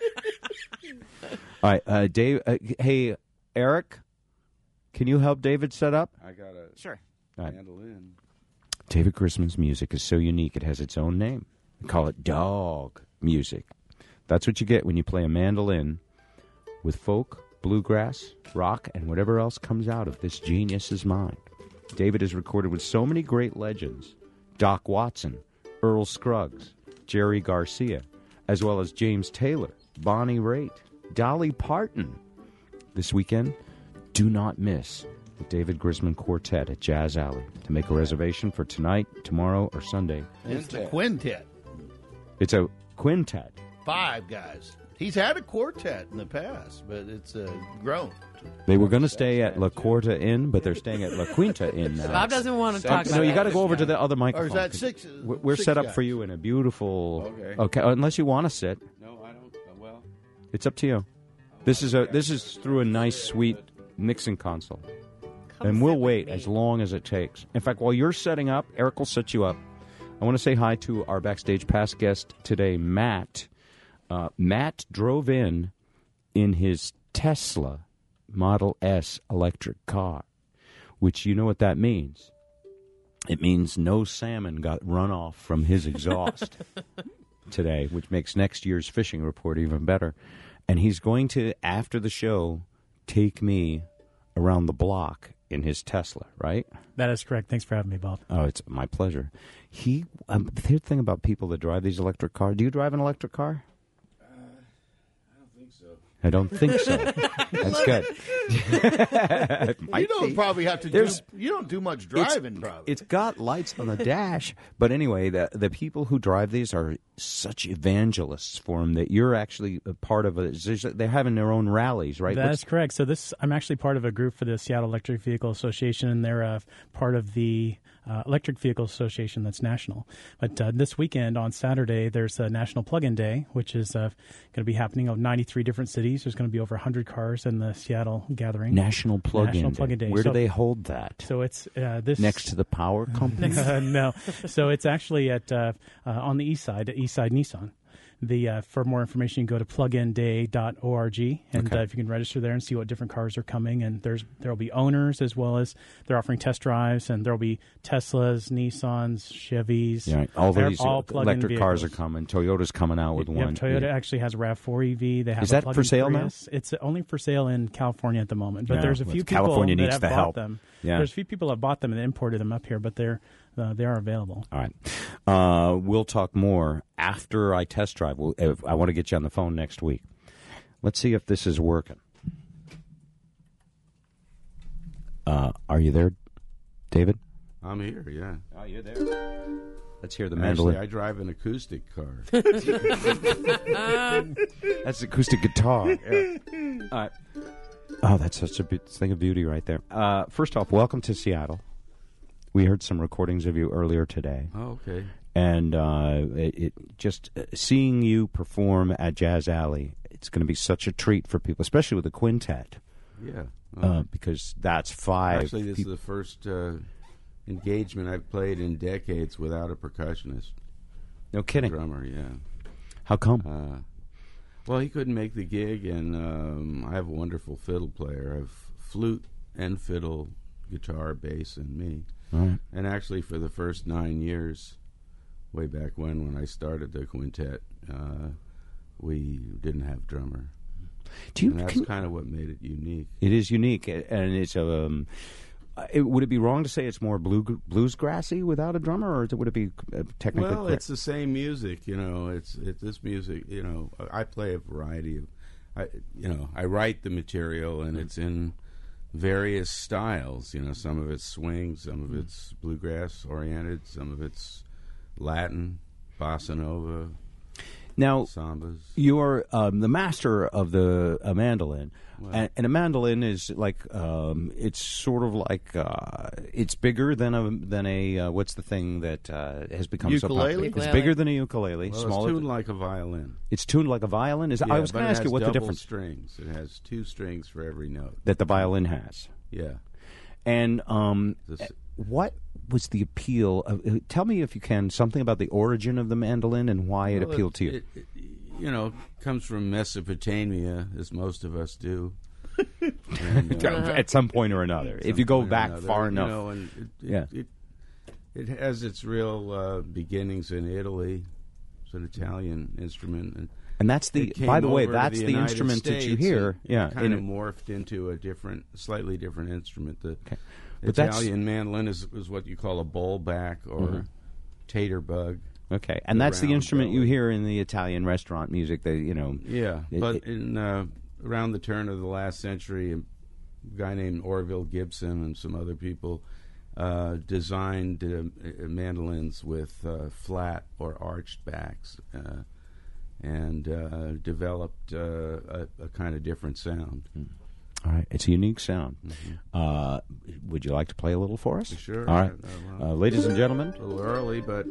All right, Dave. Hey, Eric, can you help David set up? I got a Sure. mandolin. David Grisman's music is so unique; it has its own name. We call it dog music. That's what you get when you play a mandolin with folk, bluegrass, rock, and whatever else comes out of this genius's mind. David has recorded with so many great legends: Doc Watson, Earl Scruggs, Jerry Garcia, as well as James Taylor, Bonnie Raitt, Dolly Parton. This weekend, do not miss the David Grisman Quartet at Jazz Alley. To make a reservation for tonight, tomorrow, or Sunday, It's the quintet. it's a quintet. 5 guys. He's had a quartet in the past, but it's grown. They were going to stay at La Quarta Inn, but they're staying at La Quinta Inn now. Bob doesn't want to talk about No, you that. got to go over to the other microphone. Or is that 6? We're 6 set up guys. for you in a beautiful. Okay. Unless you want to sit. No, I don't. Well, It's up to you. This is through a nice, sweet mixing console, and we'll wait as long as it takes. In fact, while you're setting up, Eric will set you up. I want to say hi to our backstage pass guest today, Matt. Matt drove in his Tesla Model S electric car, which you know what that means. It means no salmon got run off from his exhaust today, which makes next year's fishing report even better. And he's going to, after the show, take me around the block in his Tesla, right? That is correct. Thanks for having me, Bob. Oh, it's my pleasure. The thing about people that drive these electric cars, do you drive an electric car? I don't think so. That's good. You don't probably have to do. You don't do much driving, probably. It's got lights on the dash, but anyway, the people who drive these are such evangelists for them that you're actually a part of it. They're having their own rallies, right? That's correct. So I'm actually part of a group for the Seattle Electric Vehicle Association, and they're part of the Electric Vehicle Association that's national. But this weekend on Saturday, there's a National Plug-in Day, which is going to be happening in 93 different cities. There's going to be over 100 cars in the Seattle gathering. National Plug-in Day. Where do they hold that? So it's this next to the power company. No, so it's actually at on the east side, at Eastside Nissan. For more information, you can go to pluginday.org, and if you can register there and see what different cars are coming, and there'll be owners as well as they're offering test drives, and there'll be Teslas, Nissans, Chevys. Yeah, all these electric vehicles. cars are coming. Toyota's coming out with one. Toyota actually has a RAV4 EV. They have Is that for sale Prius. now? It's only for sale in California at the moment, but there's a few people California that needs have the bought help. them. Yeah. There's a few people that bought them and imported them up here, but they are available. All right. We'll talk more after I test drive. I want to get you on the phone next week. Let's see if this is working. Are you there, David? I'm here, yeah. Oh, you're there. Let's hear the mandolin. Actually, I drive an acoustic car. That's acoustic guitar. Yeah. All right. Oh, that's such a thing of beauty right there. First off, welcome to Seattle. We heard some recordings of you earlier today. Oh, okay. And seeing you perform at Jazz Alley, it's going to be such a treat for people, especially with the quintet. Yeah. Because that's 5. Actually, this is the first engagement I've played in decades without a percussionist. No kidding. Drummer, yeah. How come? Well, he couldn't make the gig, and I have a wonderful fiddle player. I have flute and fiddle, guitar, bass, and me. Right. And actually, for the first 9 years, way back when I started the quintet, we didn't have drummer. And that's kind of what made it unique. It is unique, and it's would it be wrong to say it's more bluesgrassy without a drummer, or would it be technically? Well, correct? it's the same music, you know. It's this music, you know. I play a variety of, I write the material, and it's in various styles. You know, some of it's swing, some of it's bluegrass oriented, some of it's Latin, bossa nova. Now, sambas. You're the master of the mandolin, and a mandolin is like it's sort of like it's bigger than a what's the thing that has become ukulele? So popular? It's bigger than a ukulele. Well, smaller. It's tuned like a violin. It's tuned like a violin. Yeah, I was going to ask you what the difference. Strings. It has 2 strings for every note that the violin has. Yeah, and what was the appeal of, tell me if you can, something about the origin of the mandolin and why it appealed to you. It comes from Mesopotamia, as most of us do. And, at some point or another, if you go back far enough. It has its real beginnings in Italy. It's an Italian instrument, and that's the. By the way, that's the instrument that you hear. It kind of morphed into a slightly different instrument. The Italian mandolin is what you call a bowlback or tater bug. Okay, and that's the instrument you hear in the Italian restaurant music. Yeah, but around the turn of the last century, a guy named Orville Gibson and some other people designed mandolins with flat or arched backs, and developed a kind of different sound. All right, it's a unique sound. Would you like to play a little for us? Sure. All right, ladies and gentlemen. A little early, but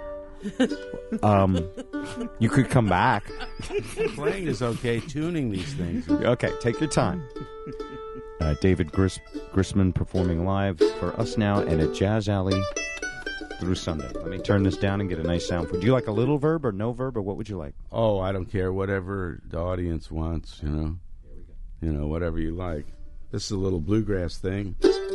you could come back. Playing is okay. Tuning these things. Okay, take your time. David Grisman performing live for us now and at Jazz Alley through Sunday. Let me turn this down and get a nice sound. Would you like a little verb or no verb, or what would you like? Oh, I don't care. Whatever the audience wants, you know. You know, whatever you like. This is a little bluegrass thing.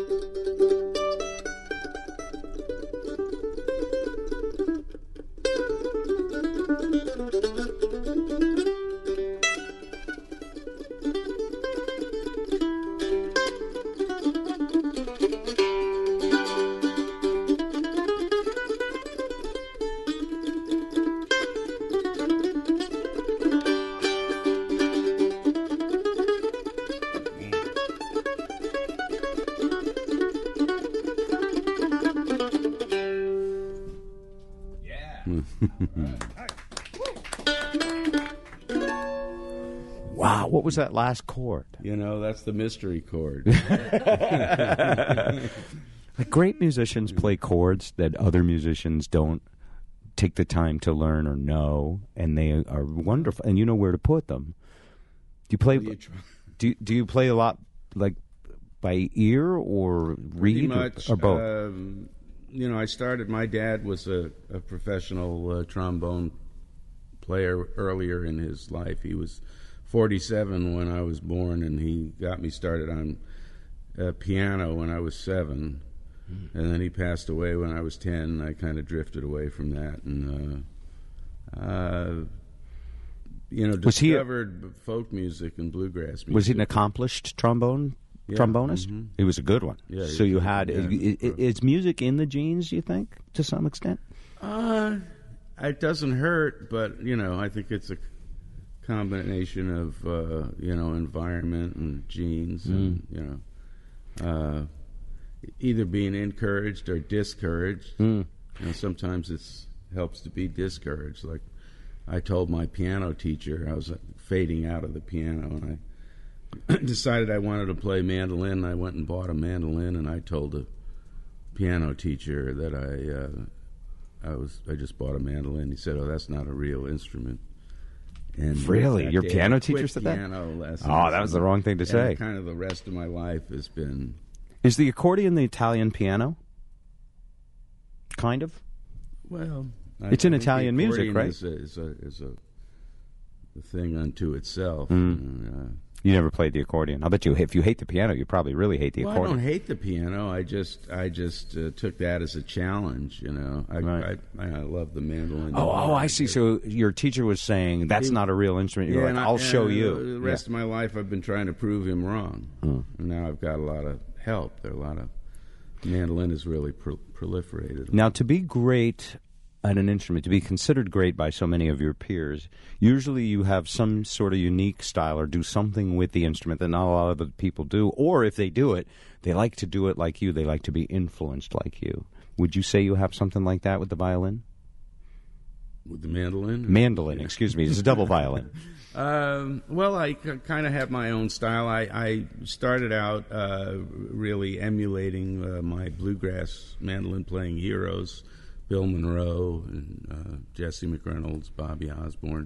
Wow, what was that last chord? You know, that's the mystery chord. Like, great musicians play chords that other musicians don't take the time to learn or know, and they are wonderful, and you know where to put them. Do you play? Do you play a lot like by ear or read, much, or both? You know, I started. My dad was a professional trombone player earlier in his life. He was 47 when I was born, and he got me started on piano when I was 7. And then he passed away when I was 10, and I kind of drifted away from that. And, you know, discovered folk music and bluegrass music. Was he an accomplished trombonist? Mm-hmm. He was a good one. Yeah, so you had... Is music in the genes, you think, to some extent? It doesn't hurt, but, you know, I think it's a combination of, you know, environment and genes and, you know... either being encouraged or discouraged. You know, sometimes it helps to be discouraged. Like I told my piano teacher, I was fading out of the piano, and I decided I wanted to play mandolin. I went and bought a mandolin, and I told the piano teacher that I just bought a mandolin. He said, "Oh, that's not a real instrument." And really, your piano teacher said that? Lessons. Oh, that was the wrong thing to say. And kind of the rest of my life has been. Is the accordion the Italian piano? Kind of. Well, it's in Italian music, right? Is a thing unto itself. You never played the accordion. I bet you, if you hate the piano, you probably really hate the accordion. I don't hate the piano. I just took that as a challenge. You know, I love the mandolin. Oh, I see. So your teacher was saying that's not a real instrument. You're like, I'll show you. The rest of my life, I've been trying to prove him wrong. And now I've got a lot of help. There are a lot of mandolin has really proliferated. Now, to be great at an instrument, to be considered great by so many of your peers, usually you have some sort of unique style or do something with the instrument that not a lot of other people do. Or if they do it, they like to do it like you. They like to be influenced like you. Would you say you have something like that with the violin? With the mandolin? Mandolin, excuse me. It's a double violin. Well, I kind of have my own style. I started out really emulating my bluegrass mandolin playing heroes, Bill Monroe, and Jesse McReynolds, Bobby Osborne.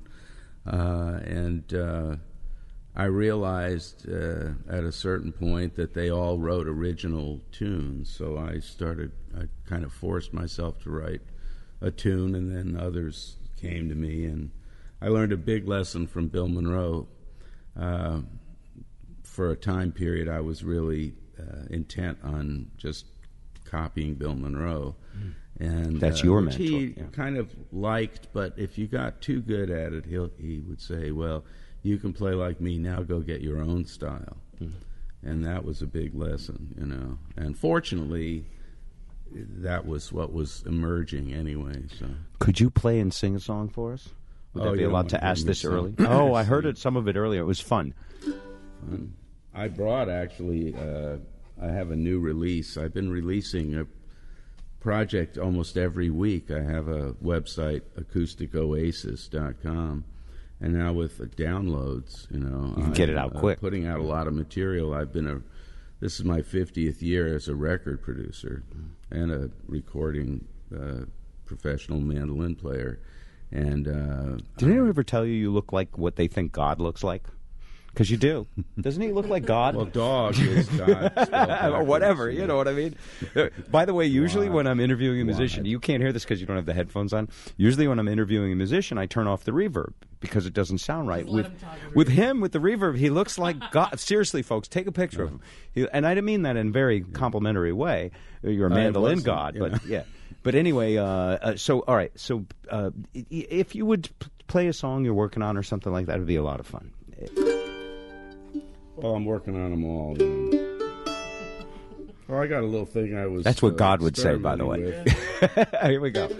And I realized at a certain point that they all wrote original tunes. So I kind of forced myself to write a tune, and then others came to me, and I learned a big lesson from Bill Monroe. For a time period, I was really intent on just copying Bill Monroe. And that's your mentor. He yeah. kind of liked, but if you got too good at it, he would say, well, you can play like me, now go get your own style. And that was a big lesson, you know. And fortunately, that was what was emerging anyway. So, could you play and sing a song for us? Would that be allowed to ask this early? Oh, I heard some of it earlier. It was fun. I brought, actually, I have a new release. I've been releasing a project almost every week. I have a website, acousticoasis.com, And now with the downloads, you can get it out quick. Putting out a lot of material. This is my 50th year as a record producer and a recording professional mandolin player. And did anyone ever tell you look like what they think God looks like? Because you do. Doesn't he look like God? Well, dog is God. Or whatever, you know what I mean? By the way, usually when I'm interviewing a musician, you can't hear this because you don't have the headphones on. Usually when I'm interviewing a musician, I turn off the reverb because it doesn't sound right. With him, with the reverb, he looks like God. Seriously, folks, take a picture of him. And I didn't mean that in a very complimentary way. You're a mandolin God, but yeah. But anyway, so all right. So if you would play a song you're working on or something like that, it would be a lot of fun. Well, I'm working on them all. Well, I got a little thing I was... That's what God would say, by the way. Here we go.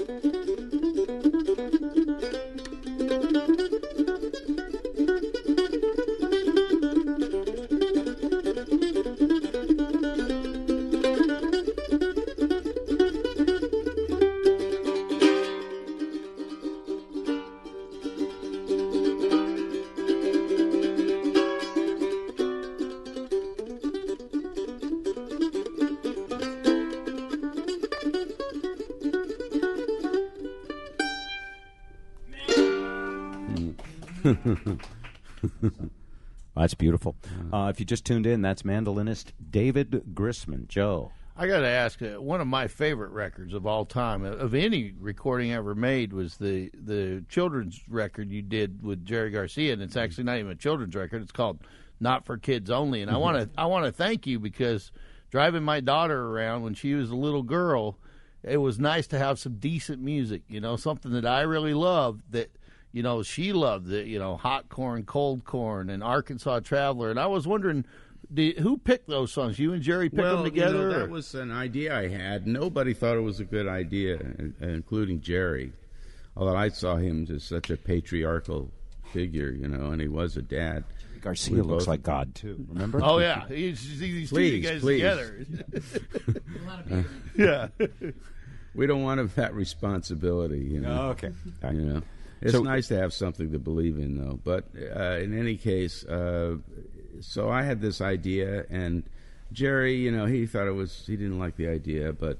That's beautiful. If you just tuned in, that's mandolinist David Grisman. Joe. I got to ask, one of my favorite records of all time, of any recording ever made, was the children's record you did with Jerry Garcia, and it's actually not even a children's record. It's called Not for Kids Only, and I want to thank you because driving my daughter around when she was a little girl, it was nice to have some decent music, something that I really loved that. She loved it, Hot Corn, Cold Corn, and Arkansas Traveler. And I was wondering, who picked those songs? You and Jerry picked them together? That was an idea I had. Nobody thought it was a good idea, including Jerry. Although I saw him as such a patriarchal figure, and he was a dad. Garcia looks like God, too. Remember? Oh, yeah. These two guys together. Yeah. We don't want that responsibility, Oh, okay. It's nice to have something to believe in, though. But in any case, so I had this idea, and Jerry, he thought he didn't like the idea, but,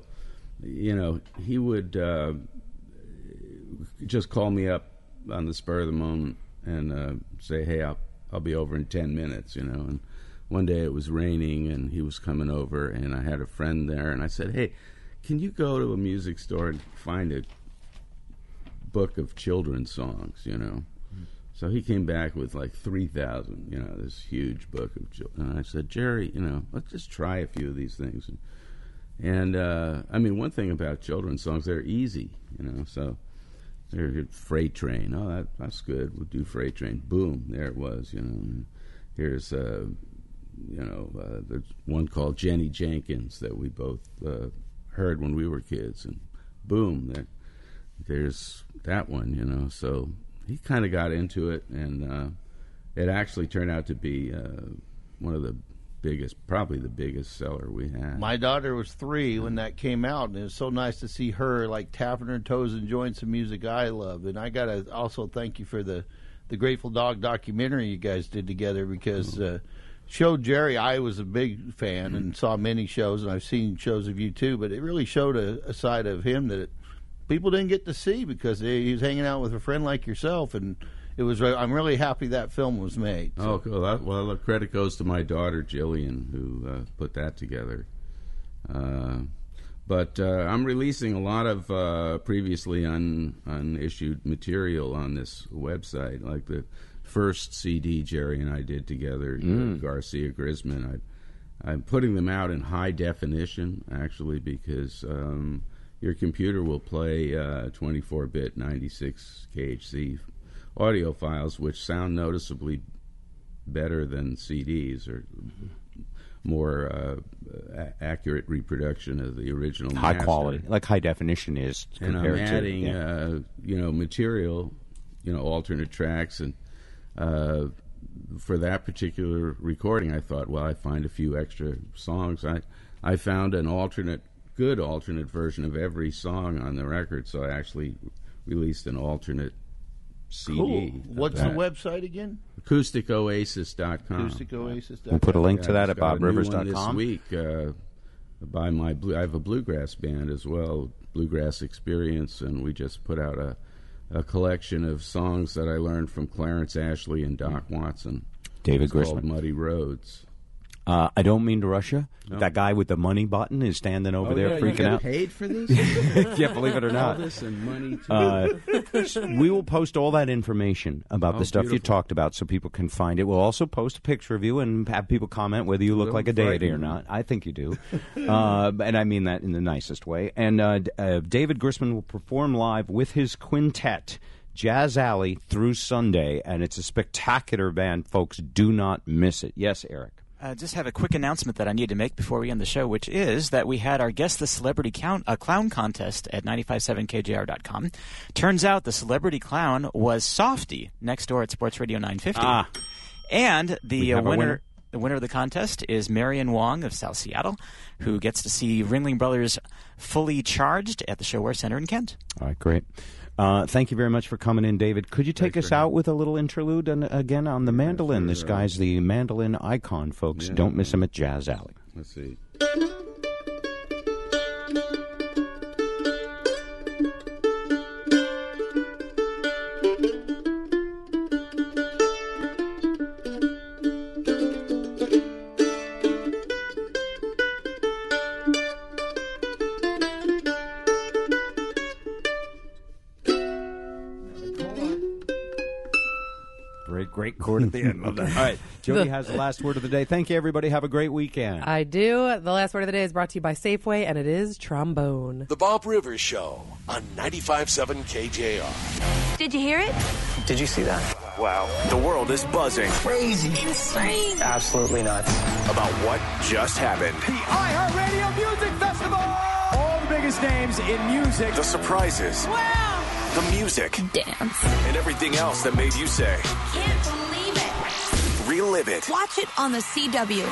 he would just call me up on the spur of the moment and say, hey, I'll be over in 10 minutes, And one day it was raining, and he was coming over, and I had a friend there, and I said, hey, can you go to a music store and find a book of children's songs, So he came back with like 3,000, this huge book of children. And I said, Jerry, let's just try a few of these things. And one thing about children's songs, they're easy, so they're Freight Train. Oh, that's good. We'll do Freight Train. Boom, there it was, Here's, there's one called Jenny Jenkins that we both heard when we were kids. And boom, there's that one, So he kind of got into it, and it actually turned out to be one of the probably the biggest seller we had. My daughter was 3 when that came out, and it was so nice to see her like tapping her toes, enjoying some music I love. And I got to also thank you for the Grateful Dog documentary you guys did together because showed Jerry. I was a big fan and saw many shows, and I've seen shows of you too, but it really showed a side of him that people didn't get to see because he was hanging out with a friend like yourself, and it was. I'm really happy that film was made. So. Oh, cool. Well, the credit goes to my daughter Jillian, who put that together. But I'm releasing a lot of previously unissued material on this website, like the first CD Jerry and I did together, Garcia Grisman. I'm putting them out in high definition, actually, because your computer will play 24-bit 96 KHZ audio files, which sound noticeably better than CDs, or more accurate reproduction of the original high master. Quality, like high definition is compared and I'm adding material, alternate tracks, and for that particular recording I thought, well, I find a few extra songs. I found an good alternate version of every song on the record, so I actually released an alternate CD. Cool. What's the that. website again? AcousticOasis.com. AcousticOasis.com. We'll put a link to that at I've got a new one BobRivers.com. This week, I have a bluegrass band as well, Bluegrass Experience, and we just put out a collection of songs that I learned from Clarence Ashley and Doc Watson. David It's Grisman. called Muddy Roads. I don't mean to rush you. No. That guy with the money button is standing over there yeah, freaking you get out. paid for these? Yeah, believe it or not. All this and money too. We will post all that information about the stuff you beautiful. talked about so people can find it. We'll also post a picture of you and have people comment whether you look like a deity or not. I think you do. And I mean that in the nicest way. And David Grisman will perform live with his quintet, Jazz Alley, through Sunday. And it's a spectacular band, folks. Do not miss it. Yes, Eric. Just have a quick announcement that I need to make before we end the show, which is that we had our Guess the Celebrity Clown contest at 957kjr.com. Turns out the celebrity clown was Softy next door at Sports Radio 950. And the winner of the contest is Marion Wong of South Seattle, who gets to see Ringling Brothers Fully Charged at the ShoWare Center in Kent. All right, great. Thank you very much for coming in, David. Could you take us out with a little interlude again on the mandolin? Sure. This guy's the mandolin icon, folks. Yeah. Don't miss him at Jazz Alley. Let's see. Great chord at the end. Love that. All right, Jody has the last word of the day. Thank you, everybody. Have a great weekend. I do. The last word of the day is brought to you by Safeway, and it is trombone. The Bob Rivers Show on 95.7 KJR. Did you hear it? Did you see that? Wow. The world is buzzing. Crazy. Insane. Absolutely nuts. About what just happened. The iHeartRadio Music Festival! All the biggest names in music. The surprises. Wow. The music. Dance. And everything else that made you say, Can't believe it. relive it. Watch it on the CW.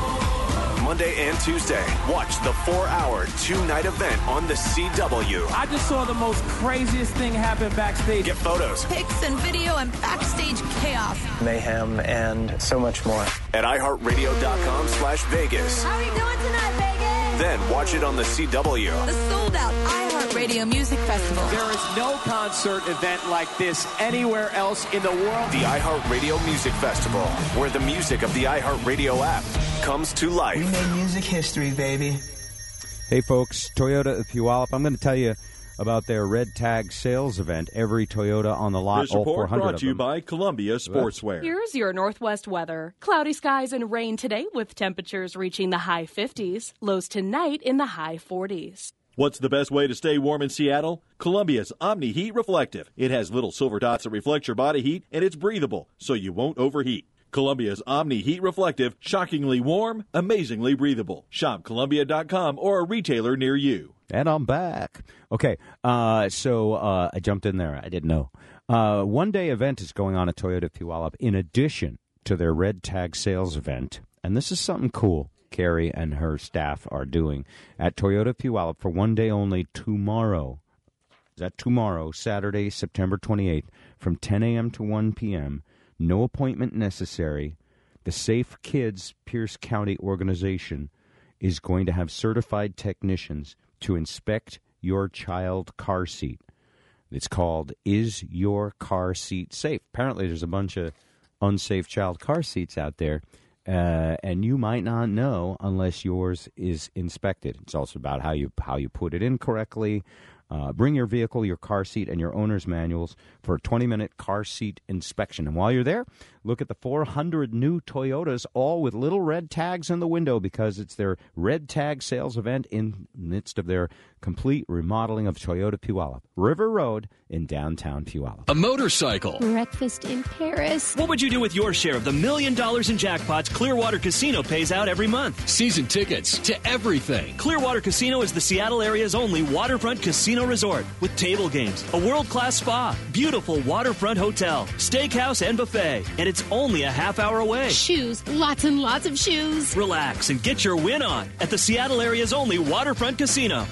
Monday and Tuesday. Watch the 4-hour, 2-night event on the CW. I just saw the most craziest thing happen backstage. Get photos Pics and video and backstage chaos. Mayhem and so much more. at iHeartRadio.com/Vegas. How are you doing tonight, Vegas? Then watch it on the CW. The sold-out iHeartRadio Music Festival. There is no concert event like this anywhere else in the world. The iHeartRadio Music Festival, where the music of the iHeartRadio app comes to life. We made music history, baby. Hey, folks, Toyota of Puyallup. I'm going to tell you about their Red Tag sales event. Every Toyota on the lot, This all report 400 brought of to you them. by Columbia Sportswear. Here's your Northwest weather. Cloudy skies and rain today with temperatures reaching the high 50s. Lows tonight in the high 40s. What's the best way to stay warm in Seattle? Columbia's Omni Heat Reflective. It has little silver dots that reflect your body heat, and it's breathable, so you won't overheat. Columbia's Omni Heat Reflective, shockingly warm, amazingly breathable. Shop Columbia.com or a retailer near you. And I'm back. Okay, so I jumped in there. I didn't know. One-day event is going on at Toyota Puyallup in addition to their Red Tag sales event. And this is something cool Carrie and her staff are doing at Toyota Puyallup for one day only tomorrow. Is that tomorrow, Saturday, September 28th, from 10 a.m. to 1 p.m., no appointment necessary. The Safe Kids Pierce County organization is going to have certified technicians to inspect your child car seat. It's called Is Your Car Seat Safe? Apparently there's a bunch of unsafe child car seats out there, and you might not know unless yours is inspected. It's also about how you put it in correctly. Bring your vehicle, your car seat, and your owner's manuals for a 20-minute car seat inspection. And while you're there, look at the 400 new Toyotas, all with little red tags in the window because it's their Red Tag sales event in the midst of their complete remodeling of Toyota Puyallup. River Road in downtown Puyallup. A motorcycle. Breakfast in Paris. What would you do with your share of the $1 million in jackpots Clearwater Casino pays out every month? Season tickets to everything. Clearwater Casino is the Seattle area's only waterfront casino resort with table games, a world-class spa, beautiful waterfront hotel, steakhouse, and buffet. And it's only a half hour away. Shoes. Lots and lots of shoes. Relax and get your win on at the Seattle area's only waterfront casino. Just a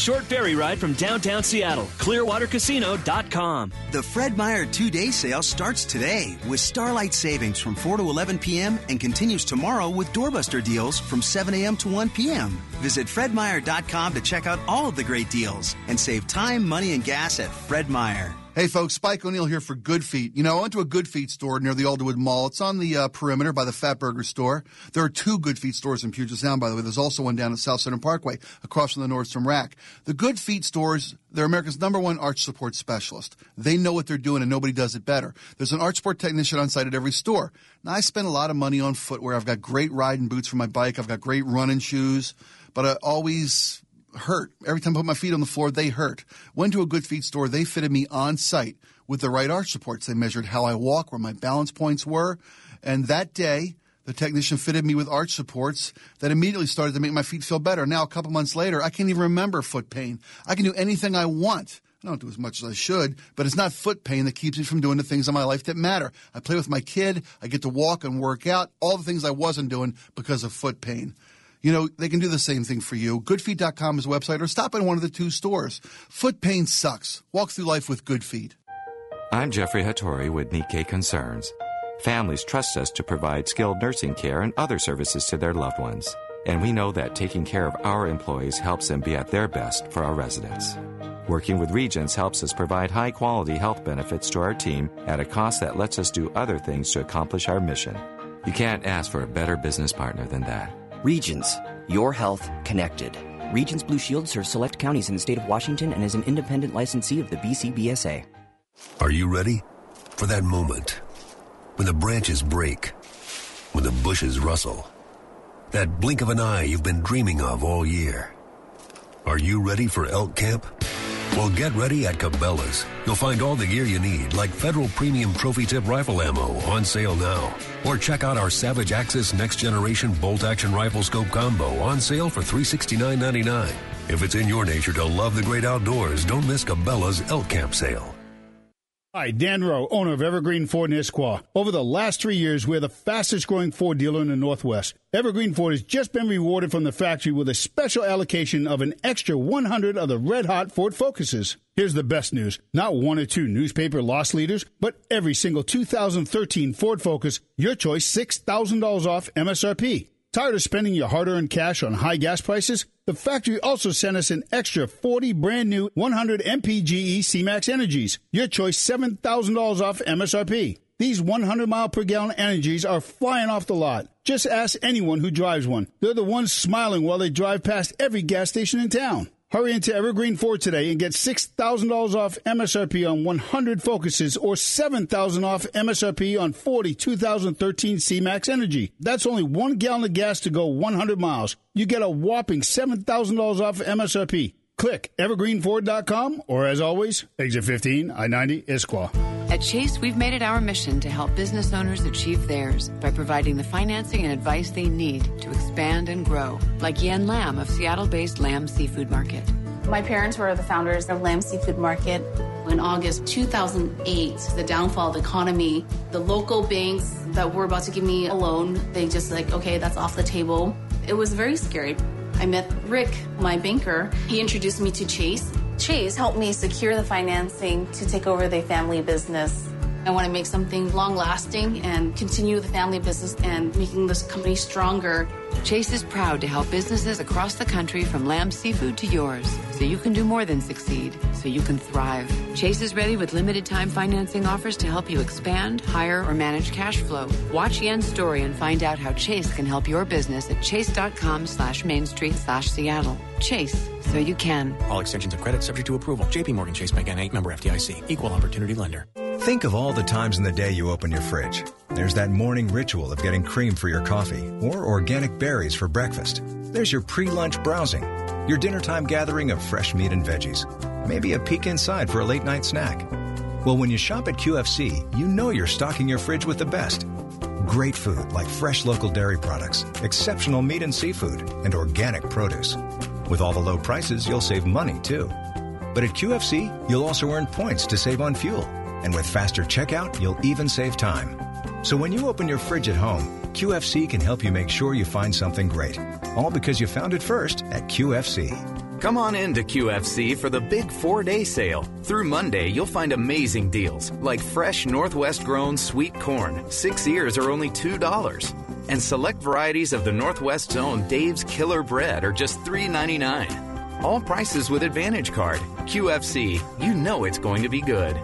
short ferry ride from downtown Seattle. ClearwaterCasino.com. The Fred Meyer 2-day sale starts today with Starlight Savings from 4 to 11 p.m. and continues tomorrow with Doorbuster deals from 7 a.m. to 1 p.m. Visit FredMeyer.com to check out all of the great deals and save time, money, and gas at Fred Meyer. Hey, folks, Spike O'Neill here for Good Feet. You know, I went to a Good Feet store near the Alderwood Mall. It's on the perimeter by the Fat Burger store. There are 2 Good Feet stores in Puget Sound, by the way. There's also one down at South Center Parkway across from the Nordstrom Rack. The Good Feet stores, they're America's #1 arch support specialist. They know what they're doing, and nobody does it better. There's an arch support technician on site at every store. Now, I spend a lot of money on footwear. I've got great riding boots for my bike. I've got great running shoes, but I always hurt. Every time I put my feet on the floor, they hurt. Went to a Good Feet store. They fitted me on site with the right arch supports. They measured how I walk, where my balance points were. And that day, the technician fitted me with arch supports that immediately started to make my feet feel better. Now, a couple months later, I can't even remember foot pain. I can do anything I want. I don't do as much as I should, but it's not foot pain that keeps me from doing the things in my life that matter. I play with my kid. I get to walk and work out, all the things I wasn't doing because of foot pain. You know, they can do the same thing for you. Goodfeet.com is the website, or stop in one of the 2 stores. Foot pain sucks. Walk through life with Good Feet. I'm Jeffrey Hattori with Nikkei Concerns. Families trust us to provide skilled nursing care and other services to their loved ones. And we know that taking care of our employees helps them be at their best for our residents. Working with Regents helps us provide high-quality health benefits to our team at a cost that lets us do other things to accomplish our mission. You can't ask for a better business partner than that. Regents, your health connected. Regents Blue Shield serves select counties in the state of Washington and is an independent licensee of the BCBSA. Are you ready for that moment when the branches break, when the bushes rustle, that blink of an eye you've been dreaming of all year? Are you ready for elk camp? Well, get ready at Cabela's. You'll find all the gear you need, like Federal Premium Trophy Tip Rifle Ammo, on sale now. Or check out our Savage Axis Next Generation Bolt Action Rifle Scope Combo, on sale for $369.99. If it's in your nature to love the great outdoors, don't miss Cabela's Elk Camp sale. Hi, Dan Rowe, owner of Evergreen Ford in Issaquah. Over the last 3 years, we're the fastest growing Ford dealer in the Northwest. Evergreen Ford has just been rewarded from the factory with a special allocation of an extra 100 of the red-hot Ford Focuses. Here's the best news. Not 1 or 2 newspaper loss leaders, but every single 2013 Ford Focus, your choice, $6,000 off MSRP. Tired of spending your hard-earned cash on high gas prices? The factory also sent us an extra 40 brand-new 100 MPGE C-Max Energies. Your choice, $7,000 off MSRP. These 100-mile-per-gallon Energies are flying off the lot. Just ask anyone who drives one. They're the ones smiling while they drive past every gas station in town. Hurry into Evergreen Ford today and get $6,000 off MSRP on 100 Focuses or $7,000 off MSRP on 40 2013 C-Max Energy. That's only 1 gallon of gas to go 100 miles. You get a whopping $7,000 off MSRP. Click evergreenford.com or, as always, exit 15, I-90, Issaquah. At Chase, we've made it our mission to help business owners achieve theirs by providing the financing and advice they need to expand and grow, like Yen Lam of Seattle-based Lamb Seafood Market. My parents were the founders of Lamb Seafood Market. In August 2008, the downfall of the economy, the local banks that were about to give me a loan, they just okay, that's off the table. It was very scary. I met Rick, my banker. He introduced me to Chase. Chase helped me secure the financing to take over the family business. I want to make something long-lasting and continue the family business and making this company stronger. Chase is proud to help businesses across the country from Lamb Seafood to yours, so you can do more than succeed, so you can thrive. Chase is ready with limited-time financing offers to help you expand, hire, or manage cash flow. Watch Yen's story and find out how Chase can help your business at chase.com/Main Street/Seattle. Chase, so you can. All extensions of credit subject to approval. J.P. Morgan Chase Bank N.A., member FDIC. Equal opportunity lender. Think of all the times in the day you open your fridge. There's that morning ritual of getting cream for your coffee or organic berries for breakfast. There's your pre-lunch browsing, your dinner-time gathering of fresh meat and veggies, maybe a peek inside for a late-night snack. Well, when you shop at QFC, you know you're stocking your fridge with the best. Great food like fresh local dairy products, exceptional meat and seafood, and organic produce. With all the low prices, you'll save money, too. But at QFC, you'll also earn points to save on fuel. And with faster checkout, you'll even save time. So when you open your fridge at home, QFC can help you make sure you find something great. All because you found it first at QFC. Come on in to QFC for the big 4-day sale. Through Monday, you'll find amazing deals like fresh Northwest-grown sweet corn. 6 ears are only $2. And select varieties of the Northwest's own Dave's Killer Bread are just $3.99. All prices with Advantage Card. QFC, you know it's going to be good.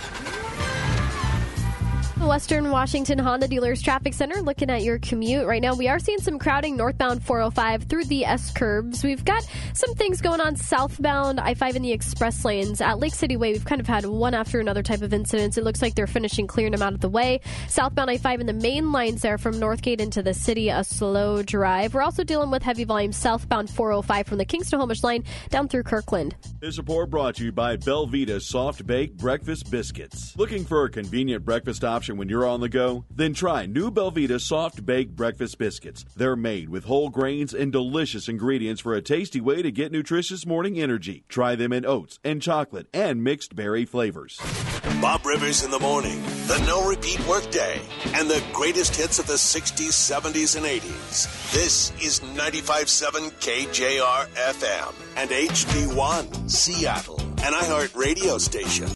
Western Washington Honda Dealers Traffic Center, looking at your commute right now. We are seeing some crowding northbound 405 through the S-curves. We've got some things going on southbound I-5 in the express lanes. At Lake City Way, we've kind of had one after another type of incidents. It looks like they're finishing clearing them out of the way. Southbound I-5 in the main lines there from Northgate into the city, a slow drive. We're also dealing with heavy volume southbound 405 from the Kingston-Homish line down through Kirkland. This report brought to you by Belvita Soft Baked Breakfast Biscuits. Looking for a convenient breakfast option when you're on the go? Then try new Belvita Soft Baked Breakfast Biscuits. They're made with whole grains and delicious ingredients for a tasty way to get nutritious morning energy. Try them in oats and chocolate and mixed berry flavors. Bob Rivers in the morning, the no-repeat workday, and the greatest hits of the 60s, 70s, and 80s. This is 95.7 KJR FM and HD1 Seattle, an iHeart radio station.